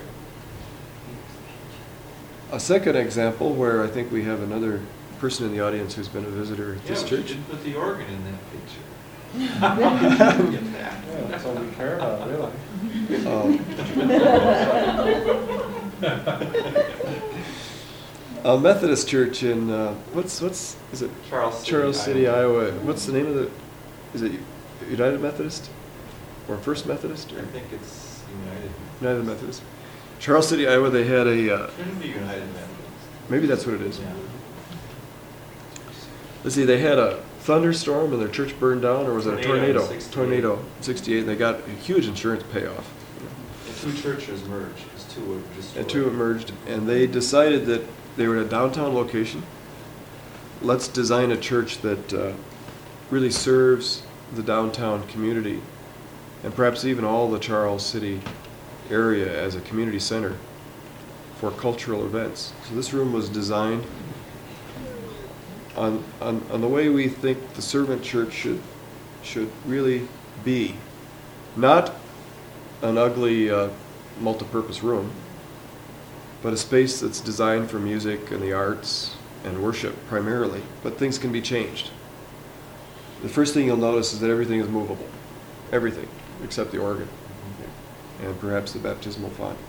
A second example where I think we have another person in the audience who's been a visitor at this Yeah, church. but you didn't put the organ in that picture. Get that. Yeah, that's all we care about, really. Um, a Methodist church in uh, what's what's is it Charles City, Charles City, Iowa. Iowa. What's the name of the? Is it United Methodist or First Methodist? Or I think it's United. United Methodist. Charles City, Iowa. They had a uh, Shouldn't be United Methodist. maybe that's what it is. Yeah. Let's see. They had a thunderstorm and their church burned down, or was it a Tornado tornado? in sixty-eight. Tornado, sixty-eight. And they got a huge insurance payoff. The two churches merged, because two were destroyed. And two emerged, and they decided that they were in a downtown location. Let's design a church that uh, really serves the downtown community, and perhaps even all the Charles City area as a community center for cultural events. So this room was designed on, on, on the way we think the servant church should, should really be. Not an ugly uh, multipurpose room, but a space that's designed for music and the arts and worship primarily, but things can be changed. The first thing you'll notice is that everything is movable. Everything, except the organ and perhaps the baptismal font.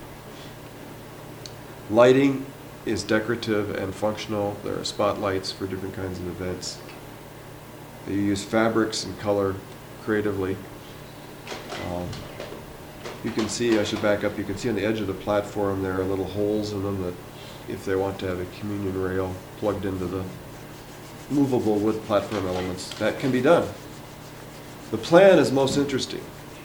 Lighting is decorative and functional. There are spotlights for different kinds of events. You use fabrics and color creatively. Um, you can see, I should back up, you can see on the edge of the platform there are little holes in them that if they want to have a communion rail plugged into the movable wood platform elements, that can be done. The plan is most interesting.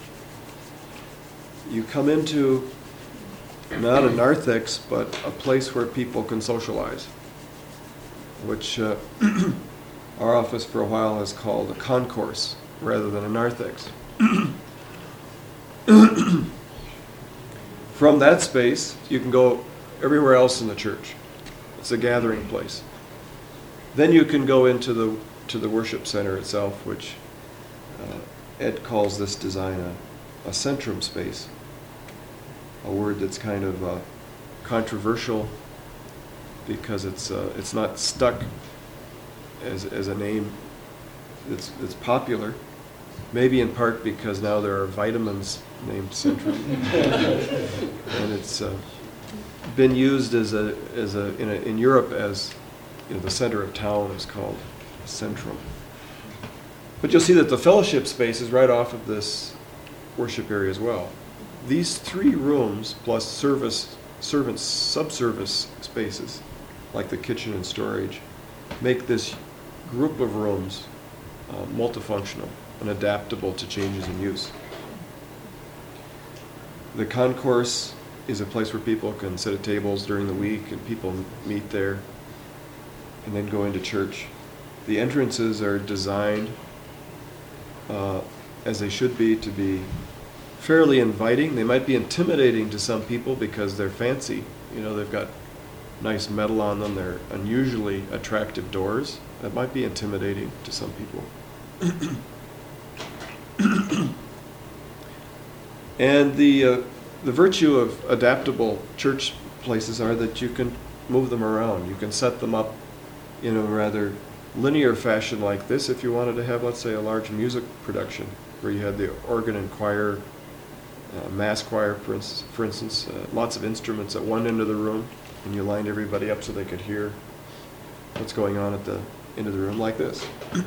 You come into not a narthex, but a place where people can socialize, which uh, our office for a while has called a concourse rather than a narthex. From that space, you can go everywhere else in the church. It's a gathering place. Then you can go into the to the worship center itself, which uh, Ed calls this design a, a centrum space, a word that's kind of uh, controversial because it's uh, it's not stuck as as a name that's that's popular. Maybe in part because now there are vitamins named Centrum, and it's uh, been used as a as a in, a, in Europe as, you know, the center of town is called Centrum. But you'll see that the fellowship space is right off of this worship area as well. These three rooms plus service servant subservice spaces, like the kitchen and storage, make this group of rooms uh, multifunctional and adaptable to changes in use. The concourse is a place where people can sit at tables during the week and people meet there and then go into church. The entrances are designed, uh, as they should be, to be fairly inviting. They might be intimidating to some people because they're fancy. You know, they've got nice metal on them. They're unusually attractive doors. That might be intimidating to some people. And the uh, the virtue of adaptable church places are that you can move them around. You can set them up in a rather linear fashion like this if you wanted to have, let's say, a large music production where you had the organ and choir, uh, mass choir, for instance, for instance uh, lots of instruments at one end of the room, and you lined everybody up so they could hear what's going on at the end of the room like this.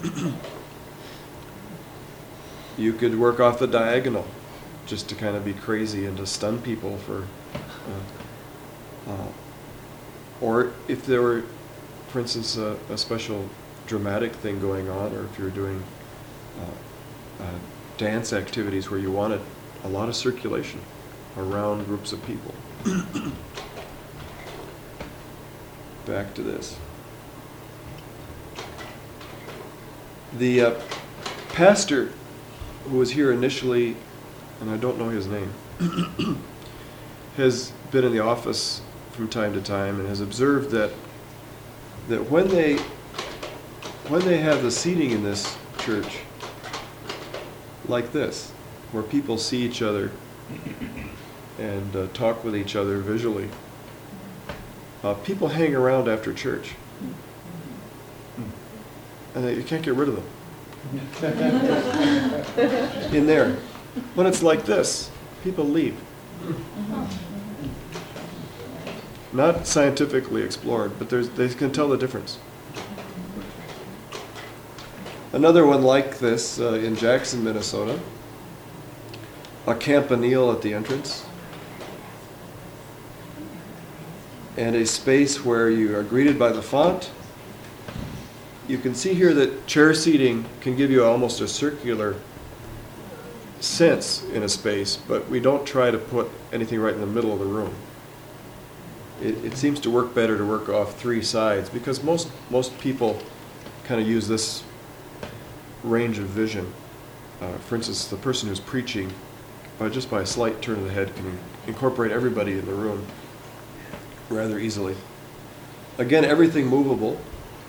You could work off the diagonal just to kind of be crazy and to stun people for, uh, uh, or if there were, for instance, a, a special dramatic thing going on, or if you're doing uh, uh, dance activities where you wanted a lot of circulation around groups of people. Back to this. The uh, pastor who was here initially, and I don't know his name, has been in the office from time to time and has observed that that when they when they have the seating in this church like this, where people see each other and uh, talk with each other visually, uh, people hang around after church, and uh, you can't get rid of them. In there. When it's like this, people leave. Not scientifically explored, but there's, they can tell the difference. Another one like this uh, in Jackson, Minnesota, a campanile at the entrance, and a space where you are greeted by the font. You can see here that chair seating can give you almost a circular sense in a space, but we don't try to put anything right in the middle of the room. It, it seems to work better to work off three sides because most most people kind of use this range of vision. Uh, for instance, the person who's preaching, by just by a slight turn of the head, can incorporate everybody in the room rather easily. Again, everything movable.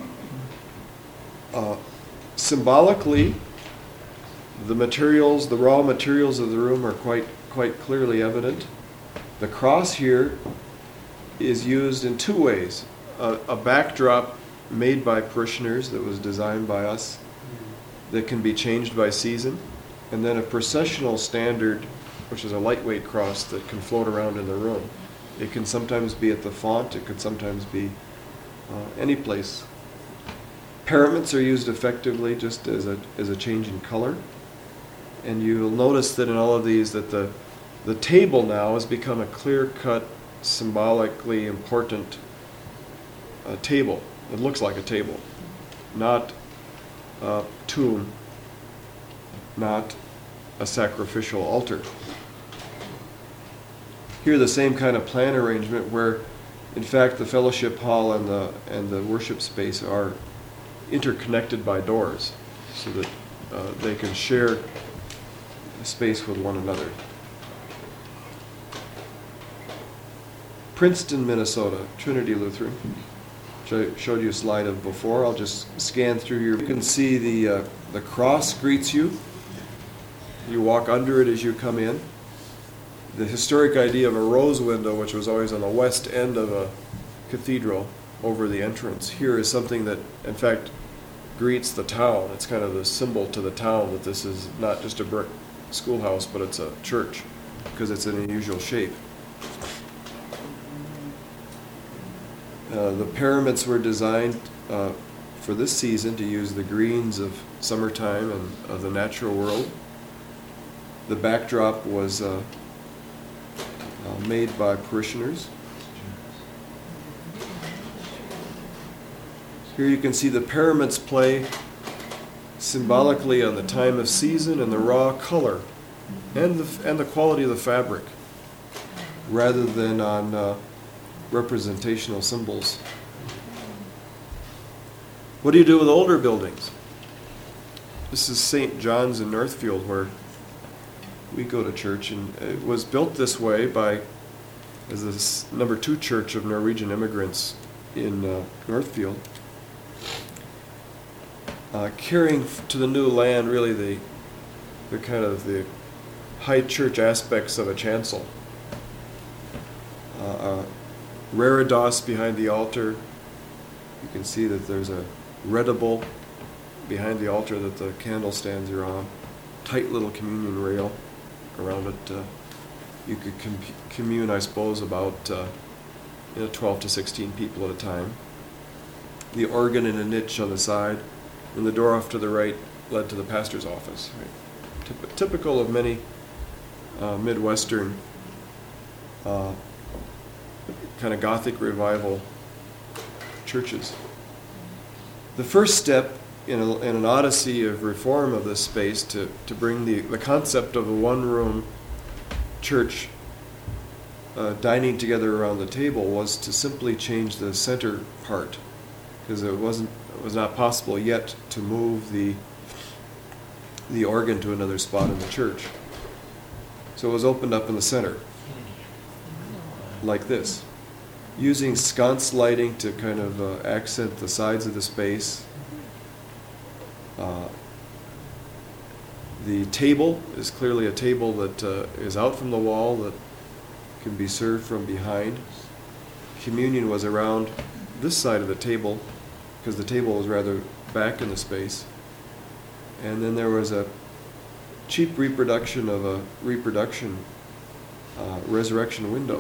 Uh, symbolically, the materials, the raw materials of the room are quite quite clearly evident. The cross here is used in two ways. A, a backdrop made by parishioners that was designed by us that can be changed by season, and then a processional standard, which is a lightweight cross that can float around in the room. It can sometimes be at the font, it could sometimes be uh, any place. Paraments are used effectively just as a as a change in color. And you'll notice that in all of these that the the table now has become a clear-cut, symbolically important uh, table. It looks like a table, not a tomb, not a sacrificial altar. Here the same kind of plan arrangement where, in fact, the fellowship hall and the and the worship space are interconnected by doors so that uh, they can share space with one another. Princeton, Minnesota, Trinity Lutheran, which I showed you a slide of before. I'll just scan through here. You can see the uh, the cross greets you. You walk under it as you come in. The historic idea of a rose window, which was always on the west end of a cathedral over the entrance, here is something that, in fact, greets the town. It's kind of the symbol to the town that this is not just a brick schoolhouse, but it's a church, because it's an unusual shape. Uh, the paraments were designed uh, for this season to use the greens of summertime and of the natural world. The backdrop was uh, uh, made by parishioners. Here you can see the paraments play symbolically on the time of season and the raw color and the, and the quality of the fabric. rather than on uh, representational symbols. What do you do with older buildings? This is Saint John's in Northfield, where we go to church, and it was built this way by as the s- number two church of Norwegian immigrants in uh, Northfield, uh, carrying f- to the new land really the the kind of the high church aspects of a chancel. Uh, uh, reredos behind the altar. You can see that there's a readable behind the altar that the candle stands are on. Tight little communion rail around it. Uh, you could com- commune, I suppose, about uh, you know, twelve to sixteen people at a time. The organ in a niche on the side, and the door off to the right led to the pastor's office. Right? Typ- typical of many uh, Midwestern uh, kind of Gothic revival churches. The first step in, a, in an odyssey of reform of this space to, to bring the, the concept of a one-room church uh, dining together around the table was to simply change the center part, because it wasn't it was not possible yet to move the the organ to another spot in the church. So it was opened up in the center, like this, using sconce lighting to kind of uh, accent the sides of the space. Uh, the table is clearly a table that uh, is out from the wall that can be served from behind. Communion was around this side of the table because the table was rather back in the space. And then there was a cheap reproduction of a reproduction uh, resurrection window.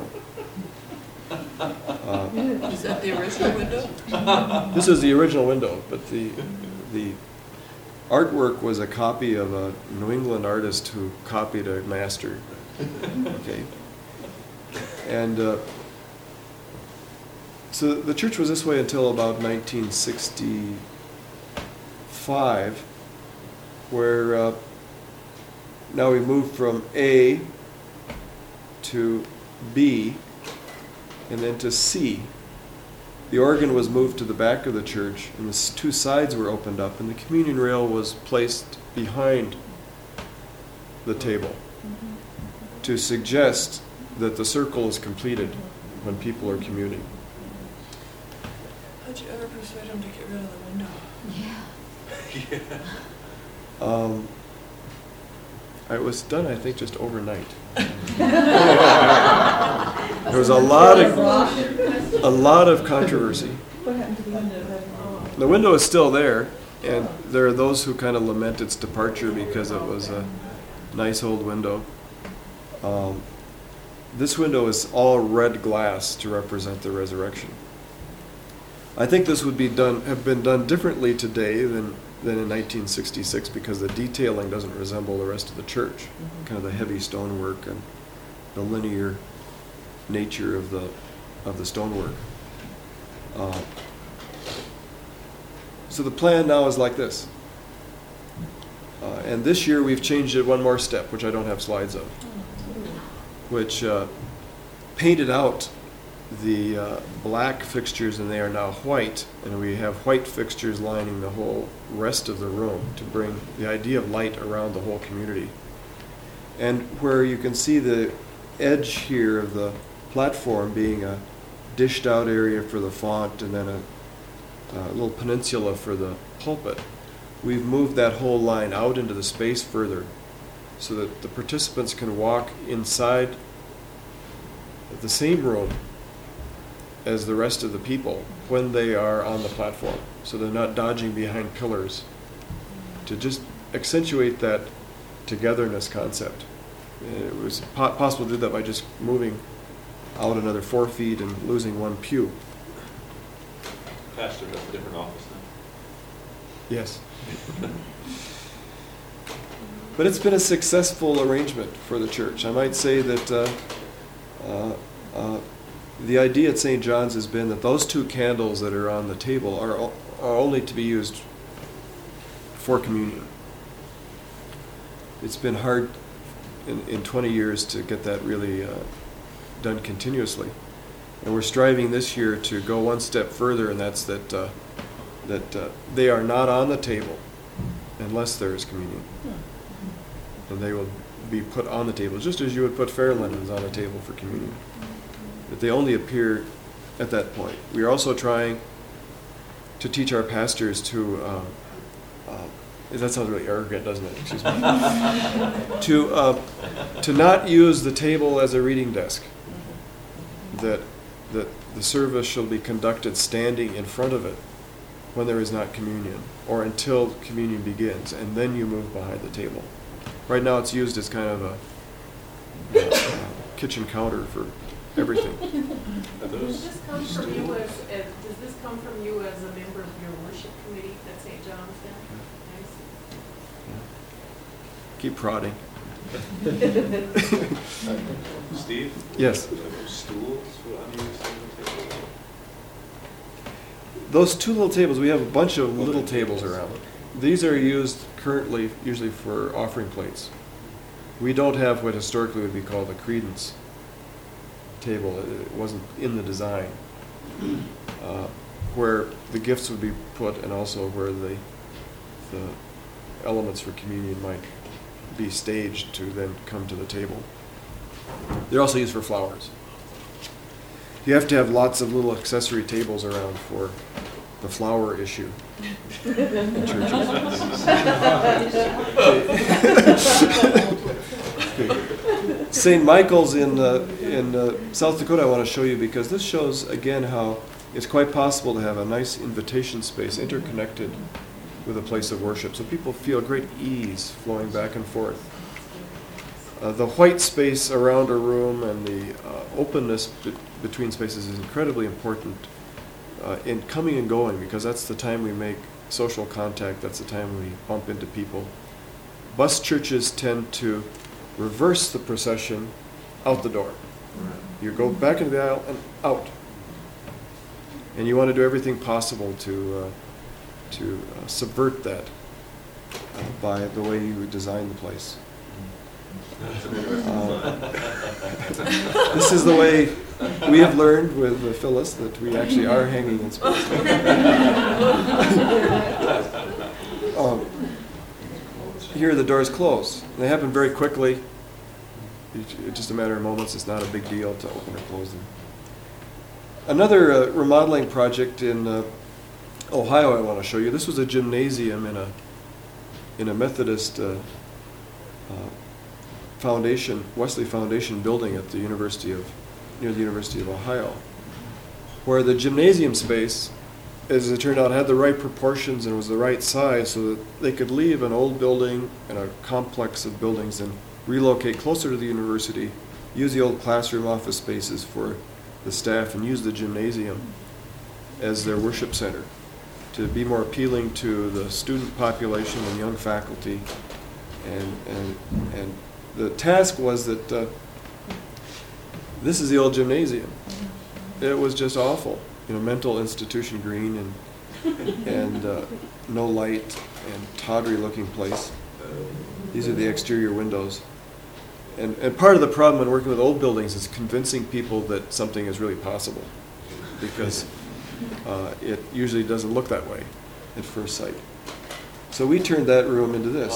Uh, Is that the original window? This is the original window, but the the artwork was a copy of a New England artist who copied a master. Okay, and uh, so the church was this way until about nineteen sixty-five, where uh, now we moved from A to B and then to C. The organ was moved to the back of the church, and the s- two sides were opened up, and the communion rail was placed behind the table to suggest that the circle is completed when people are communing. How'd you ever persuade him to get rid of the window? Yeah. Um, it was done, I think, just overnight. There was a lot of a lot of controversy. What happened to the window? The window is still there, and there are those who kind of lament its departure because it was a nice old window. Um, this window is all red glass to represent the resurrection. I think this would be done have been done differently today than than in nineteen sixty-six because the detailing doesn't resemble the rest of the church. Kind of the heavy stonework and the linear nature of the of the stonework. Uh, so the plan now is like this. Uh, and this year we've changed it one more step, which I don't have slides of, which uh, painted out the uh, black fixtures, and they are now white, and we have white fixtures lining the whole rest of the room to bring the idea of light around the whole community. And where you can see the edge here of the platform being a dished out area for the font and then a, a little peninsula for the pulpit, we've moved that whole line out into the space further so that the participants can walk inside the same room as the rest of the people when they are on the platform, so they're not dodging behind pillars, to just accentuate that togetherness concept. And it was po- possible to do that by just moving out another four feet and losing one pew. Pastor has a different office now. Yes. But it's been a successful arrangement for the church. I might say that uh, uh, uh, the idea at Saint John's has been that those two candles that are on the table are, o- are only to be used for communion. It's been hard in, in twenty years to get that really uh, done continuously. And we're striving this year to go one step further, and that's that, uh, that uh, they are not on the table unless there is communion. And they will be put on the table, just as you would put fair linens on a table for communion. But they only appear at that point. We are also trying to teach our pastors to, uh, uh, that sounds really arrogant, doesn't it? Excuse me. to, uh, to not use the table as a reading desk. That, that the service shall be conducted standing in front of it when there is not communion, or until communion begins, and then you move behind the table. Right now it's used as kind of a, uh, kitchen counter for everything. Does this come from you as, as, does this come from you as a member of your worship committee at Saint John's then? Nice. Keep prodding. Steve? Yes. Are those stools on your table? Those two little tables, we have a bunch of little tables around. These are used currently usually for offering plates. We don't have what historically would be called a credence table. It wasn't in the design. Uh, where the gifts would be put, and also where the, the elements for communion might be staged to then come to the table. They're also used for flowers. You have to have lots of little accessory tables around for the flower issue in churches. Okay. Saint Michael's in uh, in uh, South Dakota I want to show you, because this shows again how it's quite possible to have a nice invitation space interconnected with a place of worship, so people feel great ease flowing back and forth. Uh, the white space around a room and the uh, openness be between spaces is incredibly important uh, in coming and going, because that's the time we make social contact, that's the time we bump into people. Bus churches tend to reverse the procession out the door. You go back into the aisle and out. And you want to do everything possible to uh, to uh, subvert that uh, by the way you design the place. Uh, this is the way we have learned with uh, Phyllis that we actually are hanging in space. um, here the doors close. They happen very quickly. It's just a matter of moments. It's not a big deal to open or close them. Another uh, remodeling project in uh, Ohio I want to show you. This was a gymnasium in a in a Methodist uh, uh, foundation, Wesley Foundation building at the University of near the University of Ohio, where the gymnasium space, as it turned out, had the right proportions and was the right size, so that they could leave an old building and a complex of buildings and relocate closer to the university, use the old classroom office spaces for the staff, and use the gymnasium as their worship center to be more appealing to the student population and young faculty. And and and the task was that uh, this is the old gymnasium. It was just awful, you know, mental institution green and and uh, no light and tawdry looking place. These are the exterior windows. And, and part of the problem when working with old buildings is convincing people that something is really possible, because uh, it usually doesn't look that way at first sight. So we turned that room into this.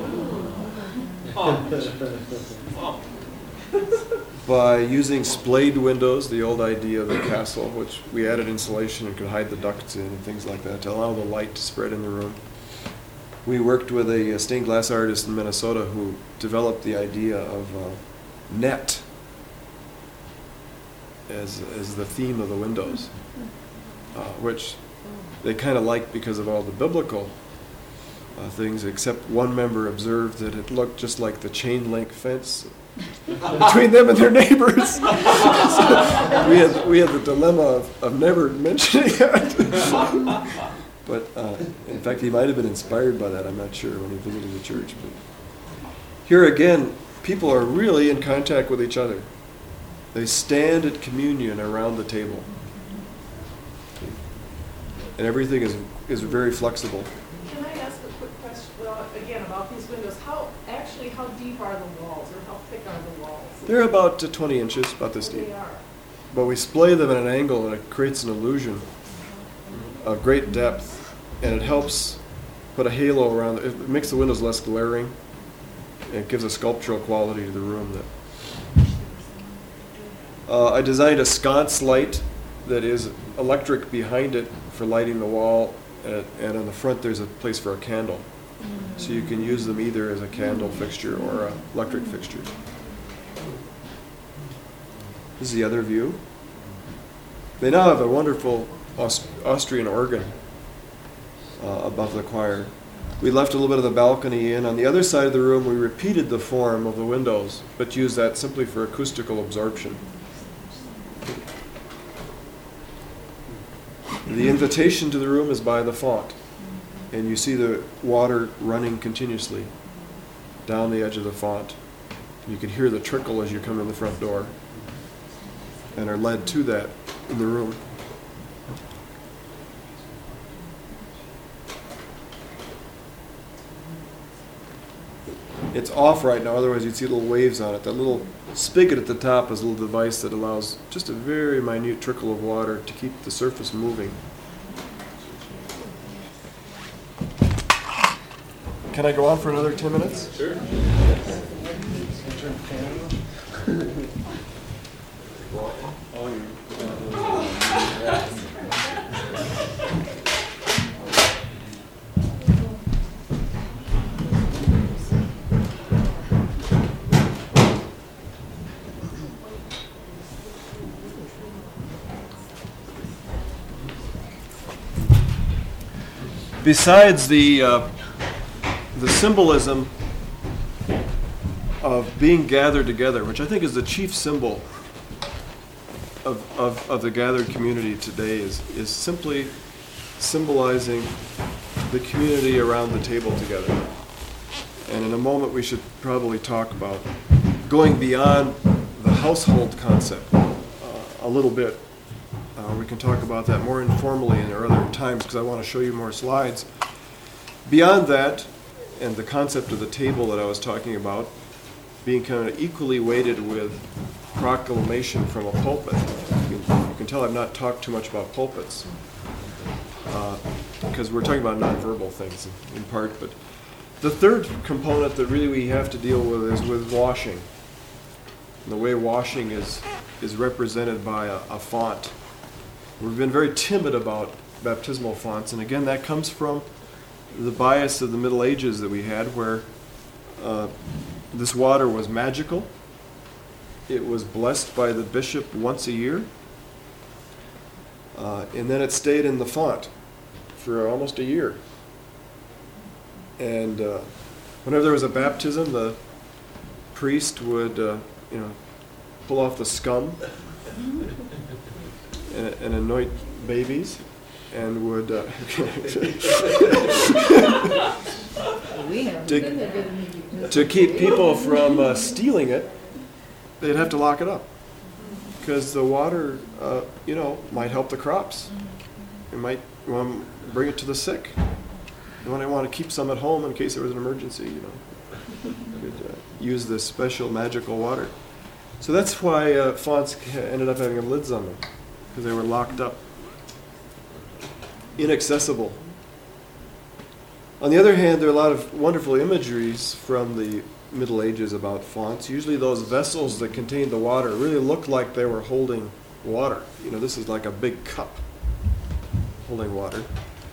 By using splayed windows, the old idea of the castle, which we added insulation and could hide the ducts in and things like that to allow the light to spread in the room. We worked with a, a stained glass artist in Minnesota who developed the idea of uh, net as, as the theme of the windows, uh, which they kind of liked because of all the biblical uh, things, except one member observed that it looked just like the chain link fence between them and their neighbors. So we had, we had the dilemma of, of never mentioning it. But uh, in fact, he might have been inspired by that, I'm not sure, when he visited the church. But here again, people are really in contact with each other. They stand at communion around the table. And everything is, is very flexible. Can I ask a quick question, well, again, about these windows? How, actually, how deep are the walls, or how thick are the walls? They're about uh, twenty inches, about this deep. They are. But we splay them at an angle and it creates an illusion of great depth, and it helps put a halo around it. It makes the windows less glaring, and it gives a sculptural quality to the room. That uh, I designed a sconce light that is electric behind it for lighting the wall, and, and on the front there's a place for a candle. So you can use them either as a candle fixture or an electric fixture. This is the other view. They now have a wonderful Aust- Austrian organ uh, above the choir. We left a little bit of the balcony in. On the other side of the room, we repeated the form of the windows, but used that simply for acoustical absorption. The invitation to the room is by the font, and you see the water running continuously down the edge of the font. You can hear the trickle as you come in the front door, and are led to that in the room. It's off right now, otherwise you'd see little waves on it. That little spigot at the top is a little device that allows just a very minute trickle of water to keep the surface moving. Can I go on for another ten minutes? Sure. Besides the uh, the symbolism of being gathered together, which I think is the chief symbol of, of, of the gathered community today, is, is simply symbolizing the community around the table together. And in a moment we should probably talk about going beyond the household concept uh, a little bit. Uh, we can talk about that more informally in other times because I want to show you more slides. Beyond that, and the concept of the table that I was talking about, being kind of equally weighted with proclamation from a pulpit. You can, you can tell I've not talked too much about pulpits uh, because we're talking about nonverbal things in, in part. But the third component that really we have to deal with is with washing. And the way washing is, is represented by a, a font. We've been very timid about baptismal fonts, and again, that comes from the bias of the Middle Ages that we had, where uh, this water was magical. It was blessed by the bishop once a year, uh, and then it stayed in the font for almost a year. And uh, whenever there was a baptism, the priest would, uh, you know, pull off the scum and, and anoint babies, and would uh, to, to keep people from uh, stealing it, they'd have to lock it up because the water, uh, you know, might help the crops. It might um, bring it to the sick. You might want to keep some at home in case there was an emergency. You know, you could uh, use this special magical water. So that's why uh, fonts ended up having lids on them, because they were locked up, inaccessible. On the other hand, there are a lot of wonderful imageries from the Middle Ages about fonts. Usually those vessels that contained the water really looked like they were holding water. You know, this is like a big cup holding water.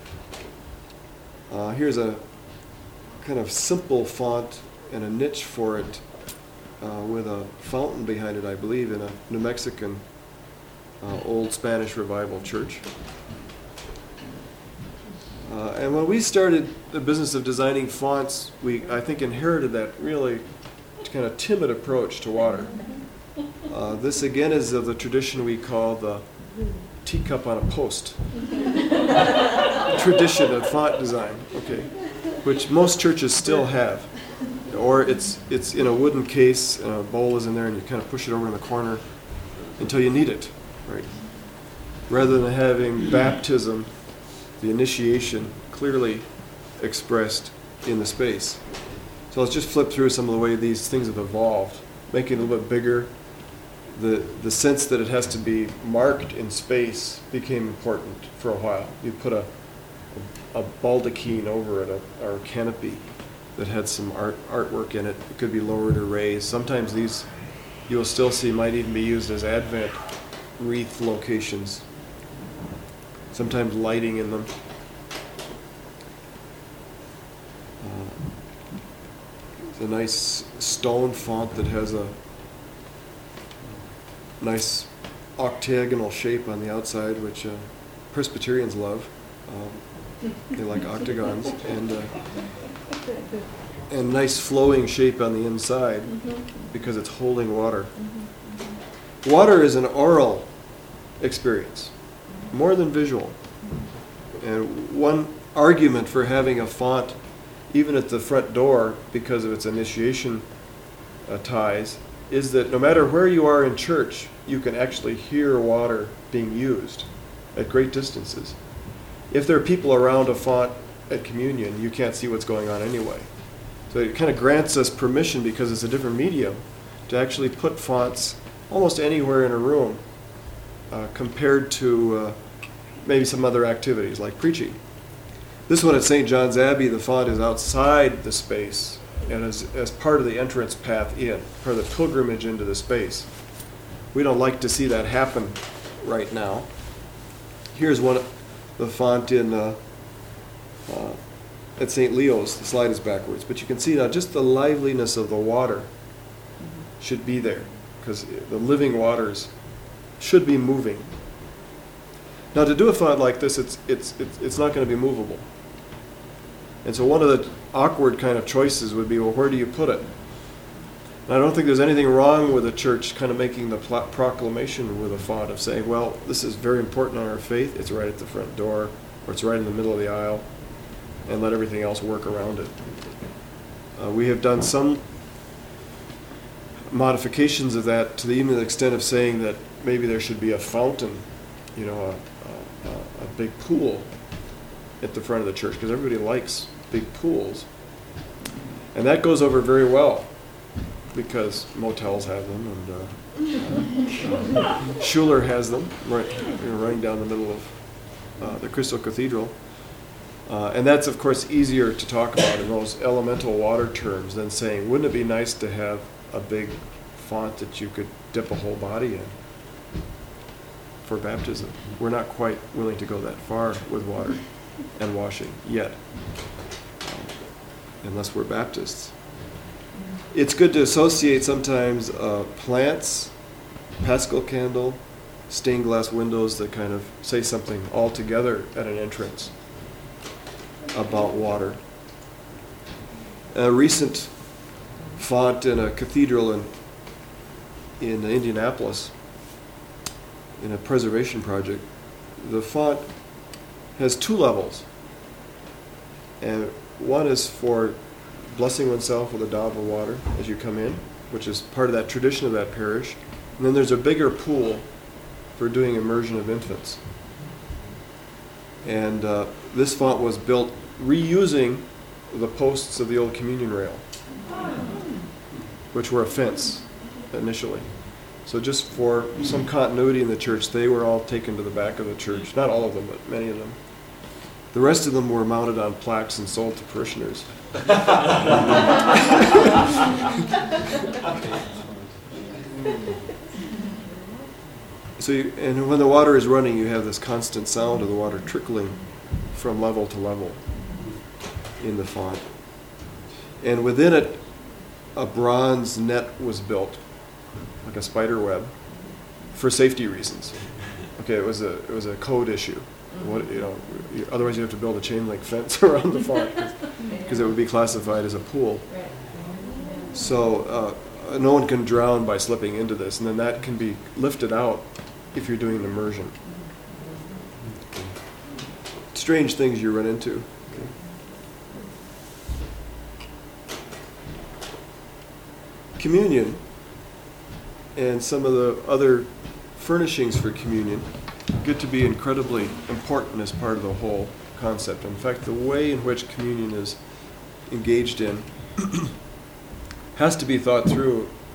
Uh, here's a kind of simple font and a niche for it uh, with a fountain behind it, I believe, in a New Mexican uh, old Spanish revival church. Uh, and when we started the business of designing fonts, we, I think, inherited that really kind of timid approach to water. Uh, this, again, is of the tradition we call the teacup on a post tradition of font design, okay, which most churches still have. Or it's it's in a wooden case, and a bowl is in there, and you kind of push it over in the corner until you need it, right? Rather than having baptism, the initiation, clearly expressed in the space. So let's just flip through some of the way these things have evolved. making it a little bit bigger. The, the sense that it has to be marked in space became important for a while. You put a, a baldachin over it, a, or a canopy that had some art artwork in it. It could be lowered or raised. Sometimes these, you'll still see, might even be used as Advent wreath locations. Sometimes lighting in them. Uh, it's a nice stone font that has a nice octagonal shape on the outside, which uh, Presbyterians love. Um, they like octagons, and uh, and nice flowing shape on the inside because it's holding water. Water is an oral experience, more than visual. And one argument for having a font, even at the front door, because of its initiation uh, ties, is that no matter where you are in church, you can actually hear water being used at great distances. If there are people around a font at communion, you can't see what's going on anyway. So it kind of grants us permission, because it's a different medium, to actually put fonts almost anywhere in a room uh, compared to uh, maybe some other activities like preaching. This one at Saint John's Abbey, the font is outside the space and as, as part of the entrance path in, part of the pilgrimage into the space. We don't like to see that happen right now. Here's one, the font in uh, uh, at Saint Leo's. The slide is backwards, but you can see now just the liveliness of the water should be there, because the living waters should be moving. Now, to do a font like this, it's it's it's, it's not going to be movable. And so one of the awkward kind of choices would be, well, where do you put it? And I don't think there's anything wrong with a church kind of making the pl- proclamation with a font of saying, well, this is very important on our faith. It's right at the front door, or it's right in the middle of the aisle, and let everything else work around it. Uh, we have done some modifications of that to the even extent of saying that maybe there should be a fountain, you know, a, a, a big pool at the front of the church, because everybody likes big pools. And that goes over very well, because motels have them, and uh, uh, Schuler has them, right, you know, running down the middle of uh, the Crystal Cathedral. Uh, and that's, of course, easier to talk about in those elemental water terms than saying, wouldn't it be nice to have a big font that you could dip a whole body in for baptism? We're not quite willing to go that far with water and washing yet, um, unless we're Baptists. It's good to associate sometimes uh, plants, Paschal candle, stained glass windows that kind of say something all together at an entrance about water. A recent font in a cathedral in in Indianapolis, in a preservation project, the font has two levels. And one is for blessing oneself with a daub of water as you come in, which is part of that tradition of that parish. And then there's a bigger pool for doing immersion of infants. And uh, this font was built reusing the posts of the old communion rail, which were a fence initially. So just for some continuity in the church, they were all taken to the back of the church. Not all of them, but many of them. The rest of them were mounted on plaques and sold to parishioners. So, you, and when the water is running, you have this constant sound of the water trickling from level to level in the font. And within it, a bronze net was built, like a spider web, for safety reasons. Okay, it was a it was a code issue. What, you know, otherwise you have to build a chain link fence around the font because it would be classified as a pool. So uh, no one can drown by slipping into this, and then that can be lifted out if you're doing an immersion. Strange things you run into. Communion and some of the other furnishings for communion get to be incredibly important as part of the whole concept. In fact, the way in which communion is engaged in has to be thought through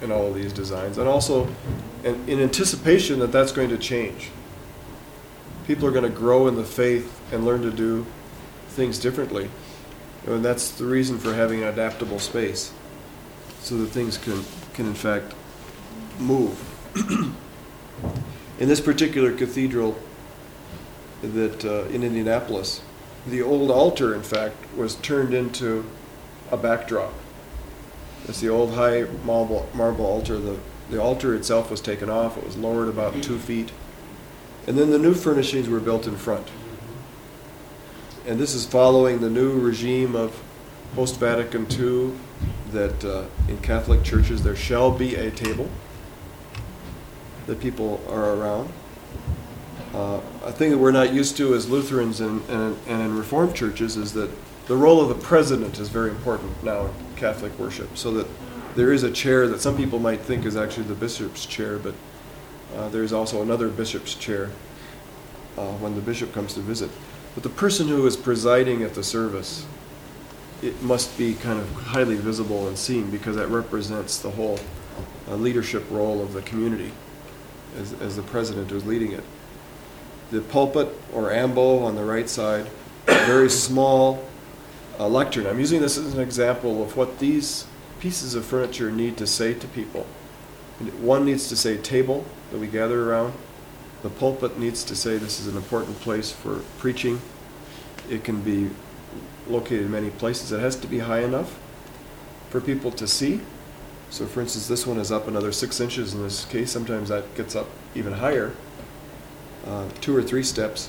in all of these designs, and also in, in anticipation that that's going to change. People are going to grow in the faith and learn to do things differently. And that's the reason for having an adaptable space, so that things can, can in fact move. In this particular cathedral that uh, in Indianapolis, the old altar, in fact, was turned into a backdrop. It's the old high marble, marble altar. The, the altar itself was taken off. It was lowered about two feet. And then the new furnishings were built in front. And this is following the new regime of post-Vatican two, that uh, in Catholic churches there shall be a table that people are around. Uh, a thing that we're not used to as Lutherans and, and, and in Reformed churches is that the role of the president is very important now in Catholic worship, so that there is a chair that some people might think is actually the bishop's chair, but uh, there's also another bishop's chair uh, when the bishop comes to visit. But the person who is presiding at the service, it must be kind of highly visible and seen, because that represents the whole uh, leadership role of the community as, as the president who's leading it. The pulpit or ambo on the right side, a very small uh, lectern. I'm using this as an example of what these pieces of furniture need to say to people. One needs to say table that we gather around. The pulpit needs to say this is an important place for preaching. It can be located in many places. It has to be high enough for people to see. So for instance, this one is up another six inches in this case. Sometimes that gets up even higher, uh, two or three steps.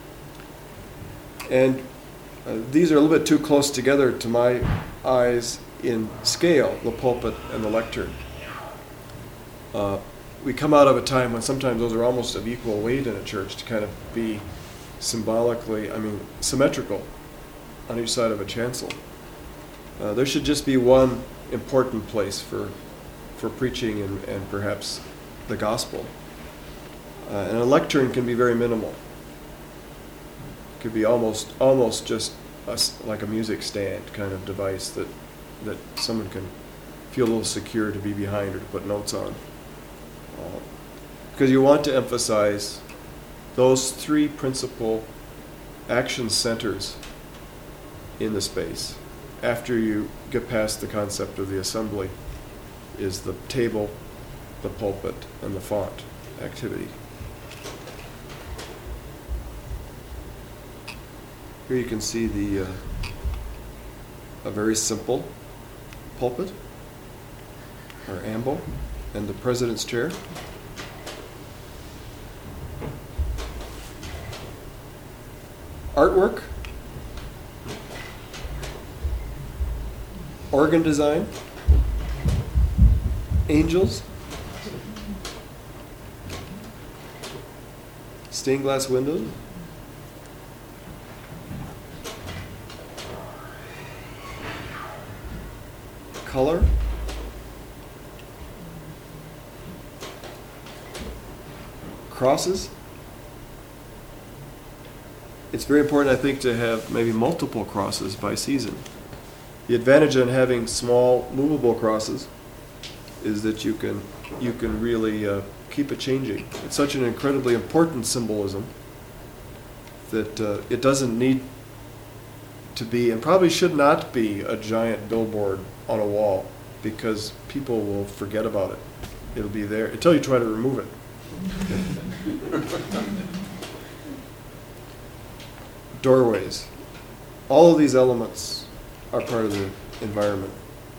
And uh, these are a little bit too close together to my eyes in scale, the pulpit and the lectern. Uh, we come out of a time when sometimes those are almost of equal weight in a church to kind of be symbolically, I mean, symmetrical on each side of a chancel. Uh, there should just be one important place for for preaching and, and perhaps the gospel. Uh, and a lectern can be very minimal. It could be almost almost just a, like a music stand kind of device that that someone can feel a little secure to be behind or to put notes on. Uh, because you want to emphasize those three principal action centers in the space. After you get past the concept of the assembly, is the table, the pulpit, and the font activity. Here you can see the uh, a very simple pulpit or ambo and the president's chair. Artwork, organ design, angels, stained glass windows, color, crosses. It's very important, I think, to have maybe multiple crosses by season. The advantage in having small, movable crosses is that you can you can really uh, keep it changing. It's such an incredibly important symbolism that uh, it doesn't need to be, and probably should not be, a giant billboard on a wall, because people will forget about it. It'll be there until you try to remove it. Doorways. All of these elements are part of the environment.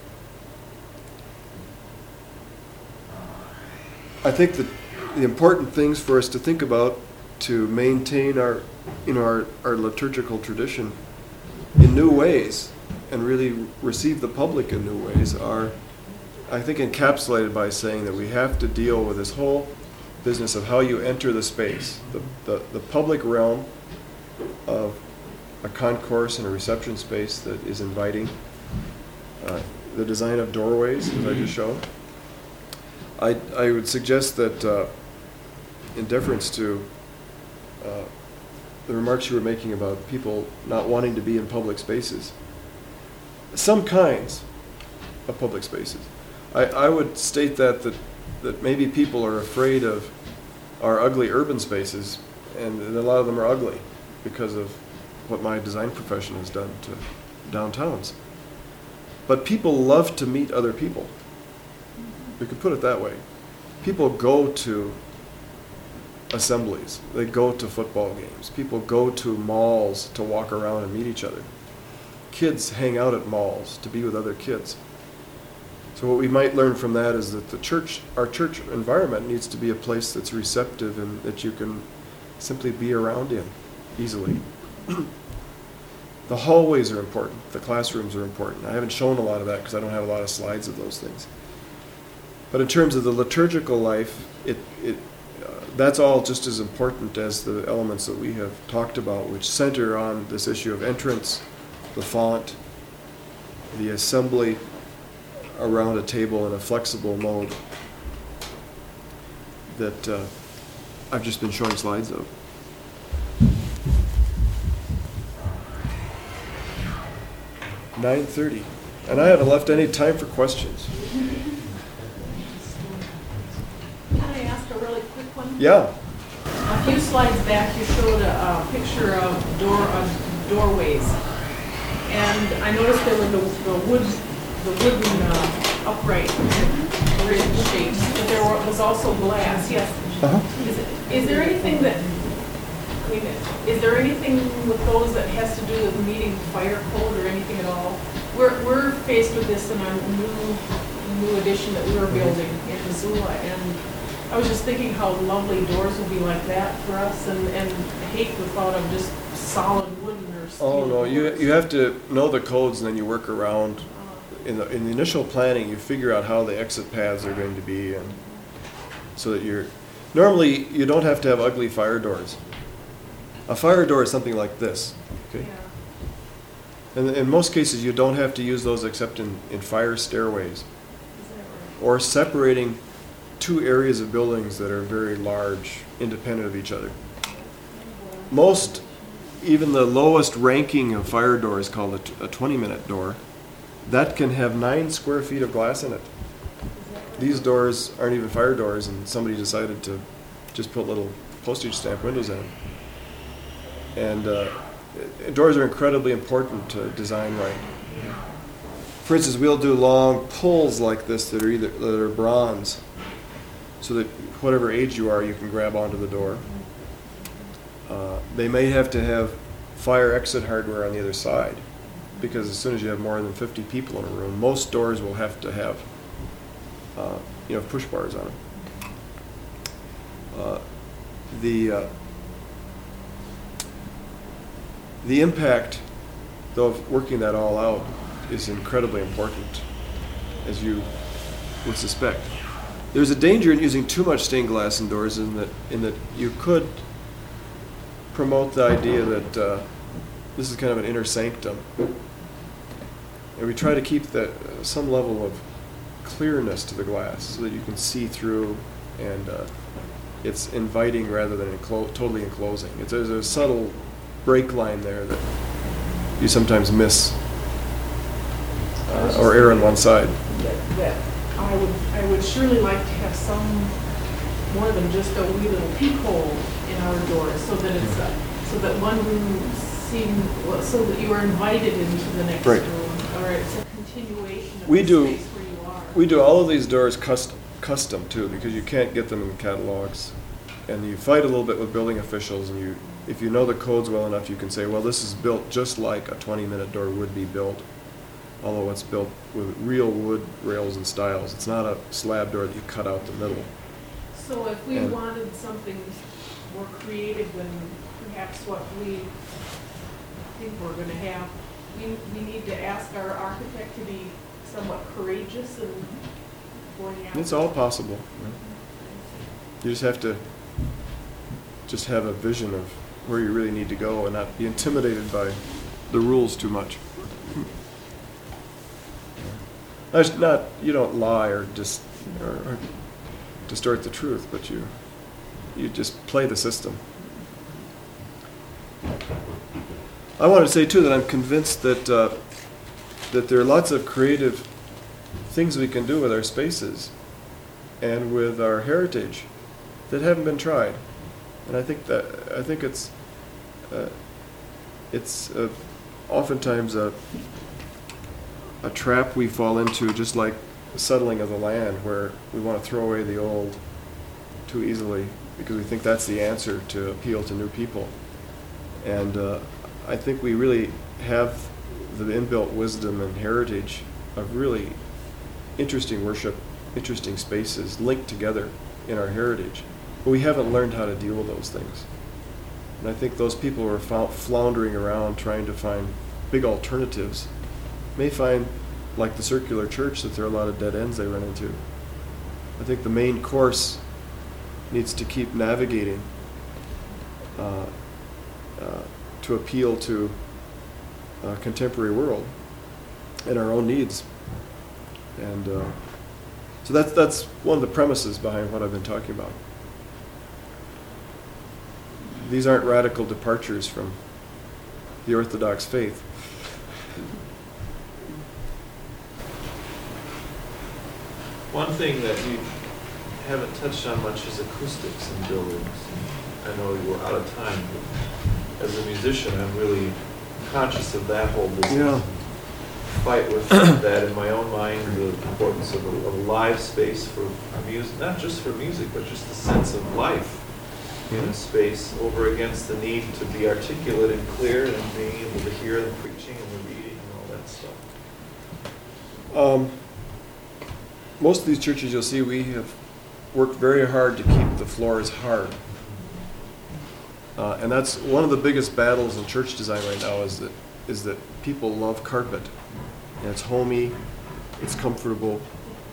I think that the important things for us to think about to maintain our, you know, our, our liturgical tradition in new ways and really receive the public in new ways are, I think, encapsulated by saying that we have to deal with this whole business of how you enter the space, the, the, the public realm of a concourse and a reception space that is inviting, uh, the design of doorways, as I just showed. I, I would suggest that uh, in deference to uh, the remarks you were making about people not wanting to be in public spaces, some kinds of public spaces, I, I would state that, that, that maybe people are afraid of our ugly urban spaces, and a lot of them are ugly because of what my design profession has done to downtowns. But people love to meet other people. We could put it that way. People go to assemblies. They go to football games. People go to malls to walk around and meet each other. Kids hang out at malls to be with other kids. So what we might learn from that is that the church, our church environment needs to be a place that's receptive and that you can simply be around in easily. The hallways are important. The classrooms are important. I haven't shown a lot of that because I don't have a lot of slides of those things. But in terms of the liturgical life, it, it, uh, that's all just as important as the elements that we have talked about, which center on this issue of entrance, the font, the assembly around a table in a flexible mode that uh, I've just been showing slides of. nine thirty, and I haven't left any time for questions. Can I ask a really quick one? Yeah. A few slides back, you showed a, a picture of door, of doorways. And I noticed there were the, the wood, the wooden uh, upright bridge shapes, but there were- was also glass, yes. Uh-huh. Is, it- is there anything that, I mean, is there anything with those that has to do with meeting fire code or anything at all? We're, we're faced with this in our new, new addition that we were building in Missoula, and I was just thinking how lovely doors would be like that for us, and, and hate the thought of just solid wooden or steel. Oh, no, you, doors. you have to know the codes and then you work around. Uh, In the, in the initial planning, you figure out how the exit paths are going to be, and so that you're, normally, you don't have to have ugly fire doors. A fire door is something like this, okay? Yeah, And in most cases, you don't have to use those except in, in fire stairways, is that right? or separating two areas of buildings that are very large, independent of each other. Most, even the lowest ranking of fire door is called a t- a twenty-minute door. That can have nine square feet of glass in it. These doors aren't even fire doors, and somebody decided to just put little postage stamp windows in them. And uh, i- doors are incredibly important to design right. For instance, we'll do long pulls like this that are either that are bronze, so that whatever age you are, you can grab onto the door. Uh, they may have to have fire exit hardware on the other side, because as soon as you have more than fifty people in a room, most doors will have to have, uh, you know, push bars on them. Uh, the uh, the impact, though, of working that all out is incredibly important, as you would suspect. There's a danger in using too much stained glass in doors, in that in that you could promote the idea that uh, this is kind of an inner sanctum. And we try to keep that uh, some level of clearness to the glass so that you can see through, and uh, it's inviting rather than enclo- totally enclosing. It's, there's a subtle break line there that you sometimes miss uh, or err on one side. That, that I would, I would surely like to have some, more than just a wee little peephole in our doors, so that it's, a- so that one room seem, well, so that you are invited into the next Right. room, or it's a continuation of We the do- space where you are. We do all of these doors custom, custom too, because you can't get them in the catalogs. And you fight a little bit with building officials, and you, if you know the codes well enough, you can say, well, this is built just like a twenty-minute door would be built, although it's built with real wood rails and stiles. It's not a slab door that you cut out the middle. So if we And- wanted something more creative than perhaps what we think we're gonna have, we, we need to ask our architect to be somewhat courageous in going out. It's all possible. You just have to just have a vision of where you really need to go and not be intimidated by the rules too much. That's not, you don't lie or just or, or distort the truth, but you you just play the system. I want to say too that I'm convinced that uh, that there are lots of creative things we can do with our spaces and with our heritage that haven't been tried. And I think that I think it's uh, it's uh, oftentimes a a trap we fall into, just like settling of the land, where we want to throw away the old too easily because we think that's the answer to appeal to new people. And uh, I think we really have the inbuilt wisdom and heritage of really interesting worship, interesting spaces linked together in our heritage. But we haven't learned how to deal with those things. And I think those people who are fou- floundering around trying to find big alternatives may find, like the circular church, that there are a lot of dead ends they run into. I think the main course needs to keep navigating uh, uh, to appeal to a contemporary world and our own needs. And uh, so that's, that's one of the premises behind what I've been talking about. These aren't radical departures from the Orthodox faith. One thing that we haven't touched on much is acoustics in buildings. I know we're out of time, but as a musician, I'm really conscious of that whole business. Yeah. Fight with that in my own mind, the importance of a, of a live space for music, not just for music, but just the sense of life in a space, over against the need to be articulate and clear and being able to hear the preaching and the reading and all that stuff. Um, most of these churches you'll see, we have worked very hard to keep the floors hard. Uh, and that's one of the biggest battles in church design right now, is that is that people love carpet. And it's homey, it's comfortable.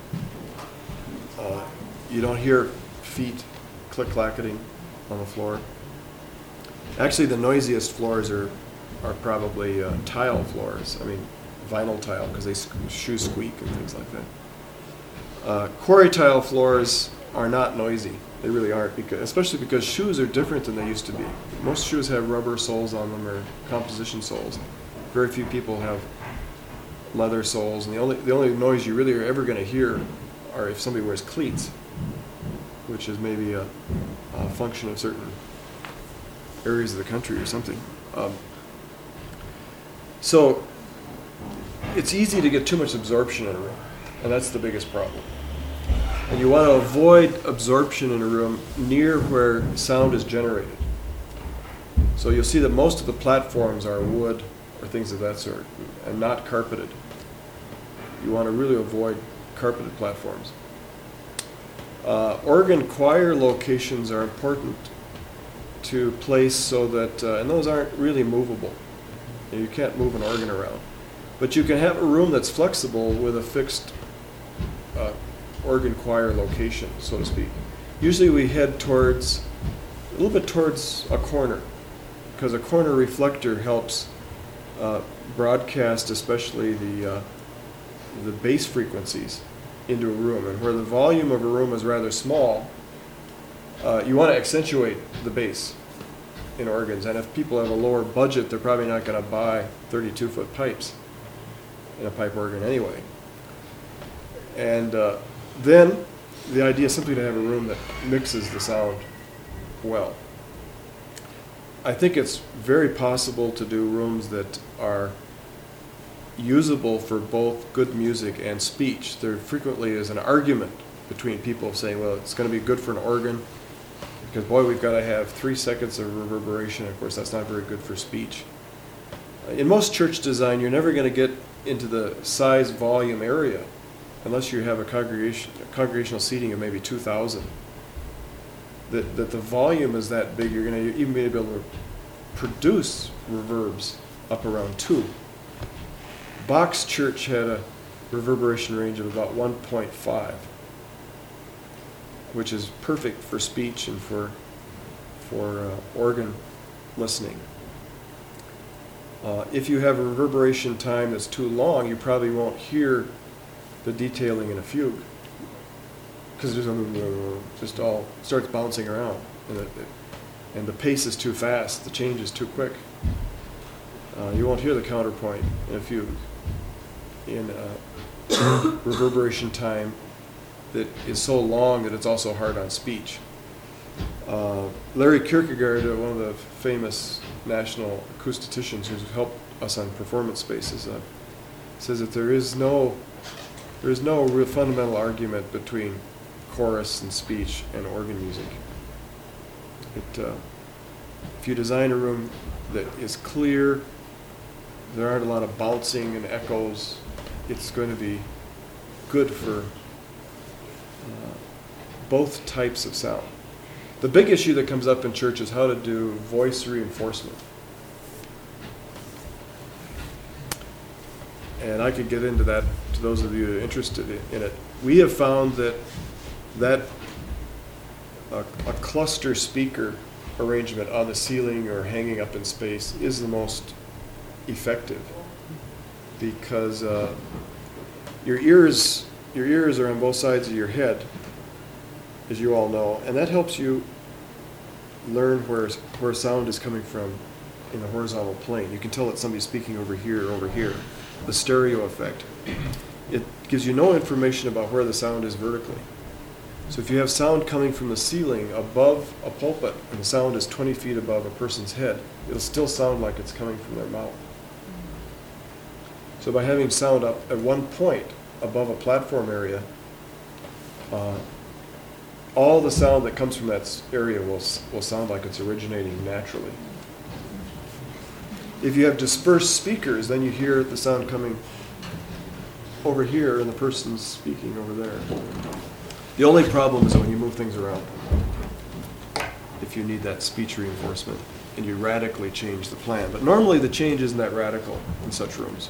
Uh, you don't hear feet click-clacketing on the floor. Actually, the noisiest floors are are probably uh, tile floors. I mean, vinyl tile, because they sque- shoe squeak and things like that. Uh, quarry tile floors are not noisy. They really aren't, because, especially because shoes are different than they used to be. Most shoes have rubber soles on them, or composition soles. Very few people have leather soles, and the only the only noise you really are ever going to hear are if somebody wears cleats, which is maybe a, a function of certain areas of the country or something. Um, so it's easy to get too much absorption in a room, and that's the biggest problem. And you want to avoid absorption in a room near where sound is generated. So you'll see that most of the platforms are wood or things of that sort, and not carpeted. You want to really avoid carpeted platforms. Uh, organ choir locations are important to place so that, uh, and those aren't really movable. You can't move an organ around. But you can have a room that's flexible with a fixed uh, organ choir location, so to speak. Usually we head towards, a little bit towards a corner, because a corner reflector helps uh, broadcast, especially the uh, the bass frequencies, into a room. And where the volume of a room is rather small, uh, you want to accentuate the bass in organs. And if people have a lower budget, they're probably not going to buy thirty-two foot pipes in a pipe organ anyway. And uh, then the idea is simply to have a room that mixes the sound well. I think it's very possible to do rooms that are usable for both good music and speech. There frequently is an argument between people saying, well, it's going to be good for an organ because, boy, we've got to have three seconds of reverberation. Of course, that's not very good for speech. In most church design, you're never going to get into the size volume area unless you have a congregation, a congregational seating of maybe two thousand. That, that the volume is that big, you're going to even be able to produce reverbs up around two. Bach's church had a reverberation range of about one point five, which is perfect for speech and for, for uh, organ listening. Uh, if you have a reverberation time that's too long, you probably won't hear the detailing in a fugue, because there's a, just all starts bouncing around, and, it, and the pace is too fast, the change is too quick. Uh, you won't hear the counterpoint in a fugue. in uh, reverberation time that is so long that it's also hard on speech. Uh, Larry Kierkegaard, uh, one of the famous national acousticians who's helped us on performance spaces, uh, says that there is no there is no real fundamental argument between chorus and speech and organ music. It, uh, if you design a room that is clear, there aren't a lot of bouncing and echoes, it's going to be good for uh, both types of sound. The big issue that comes up in church is how to do voice reinforcement. And I could get into that to those of you interested in it. We have found that that a, a cluster speaker arrangement on the ceiling or hanging up in space is the most effective, because uh, your ears your ears are on both sides of your head, as you all know, and that helps you learn where where sound is coming from in a horizontal plane. You can tell that somebody's speaking over here or over here. The stereo effect. It gives you no information about where the sound is vertically. So if you have sound coming from the ceiling above a pulpit and the sound is twenty feet above a person's head, it'll still sound like it's coming from their mouth. So by having sound up at one point above a platform area, uh, all the sound that comes from that s- area will s- will sound like it's originating naturally. If you have dispersed speakers, then you hear the sound coming over here and the person's speaking over there. The only problem is when you move things around. If you need that speech reinforcement and you radically change the plan. But normally the change isn't that radical in such rooms.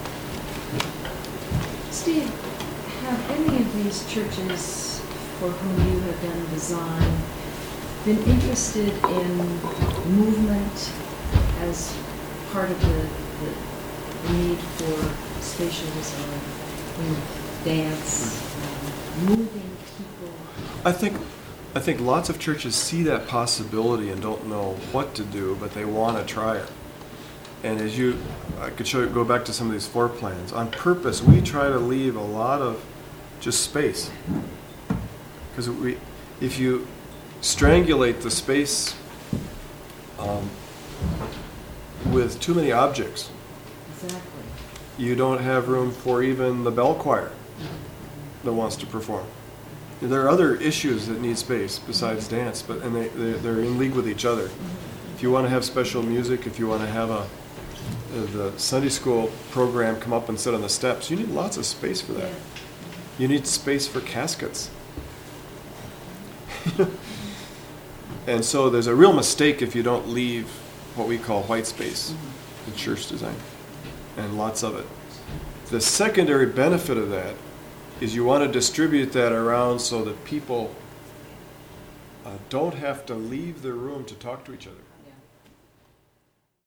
Steve, have any of these churches for whom you have done design been interested in movement as part of the, the, the need for spatial design, you know, dance, um, moving people? I think I think lots of churches see that possibility and don't know what to do, but they want to try it. And as you, I could show you, go back to some of these floor plans. On purpose, we try to leave a lot of just space. Because we, if you strangulate the space um, with too many objects, Exactly. you don't have room for even the bell choir that wants to perform. There are other issues that need space besides dance, but and they, they they're in league with each other. If you want to have special music, if you want to have a uh, the Sunday school program come up and sit on the steps, you need lots of space for that. Yeah. You need space for caskets. And so there's a real mistake if you don't leave what we call white space in church design, and lots of it. The secondary benefit of that is you want to distribute that around so that people uh, don't have to leave their room to talk to each other.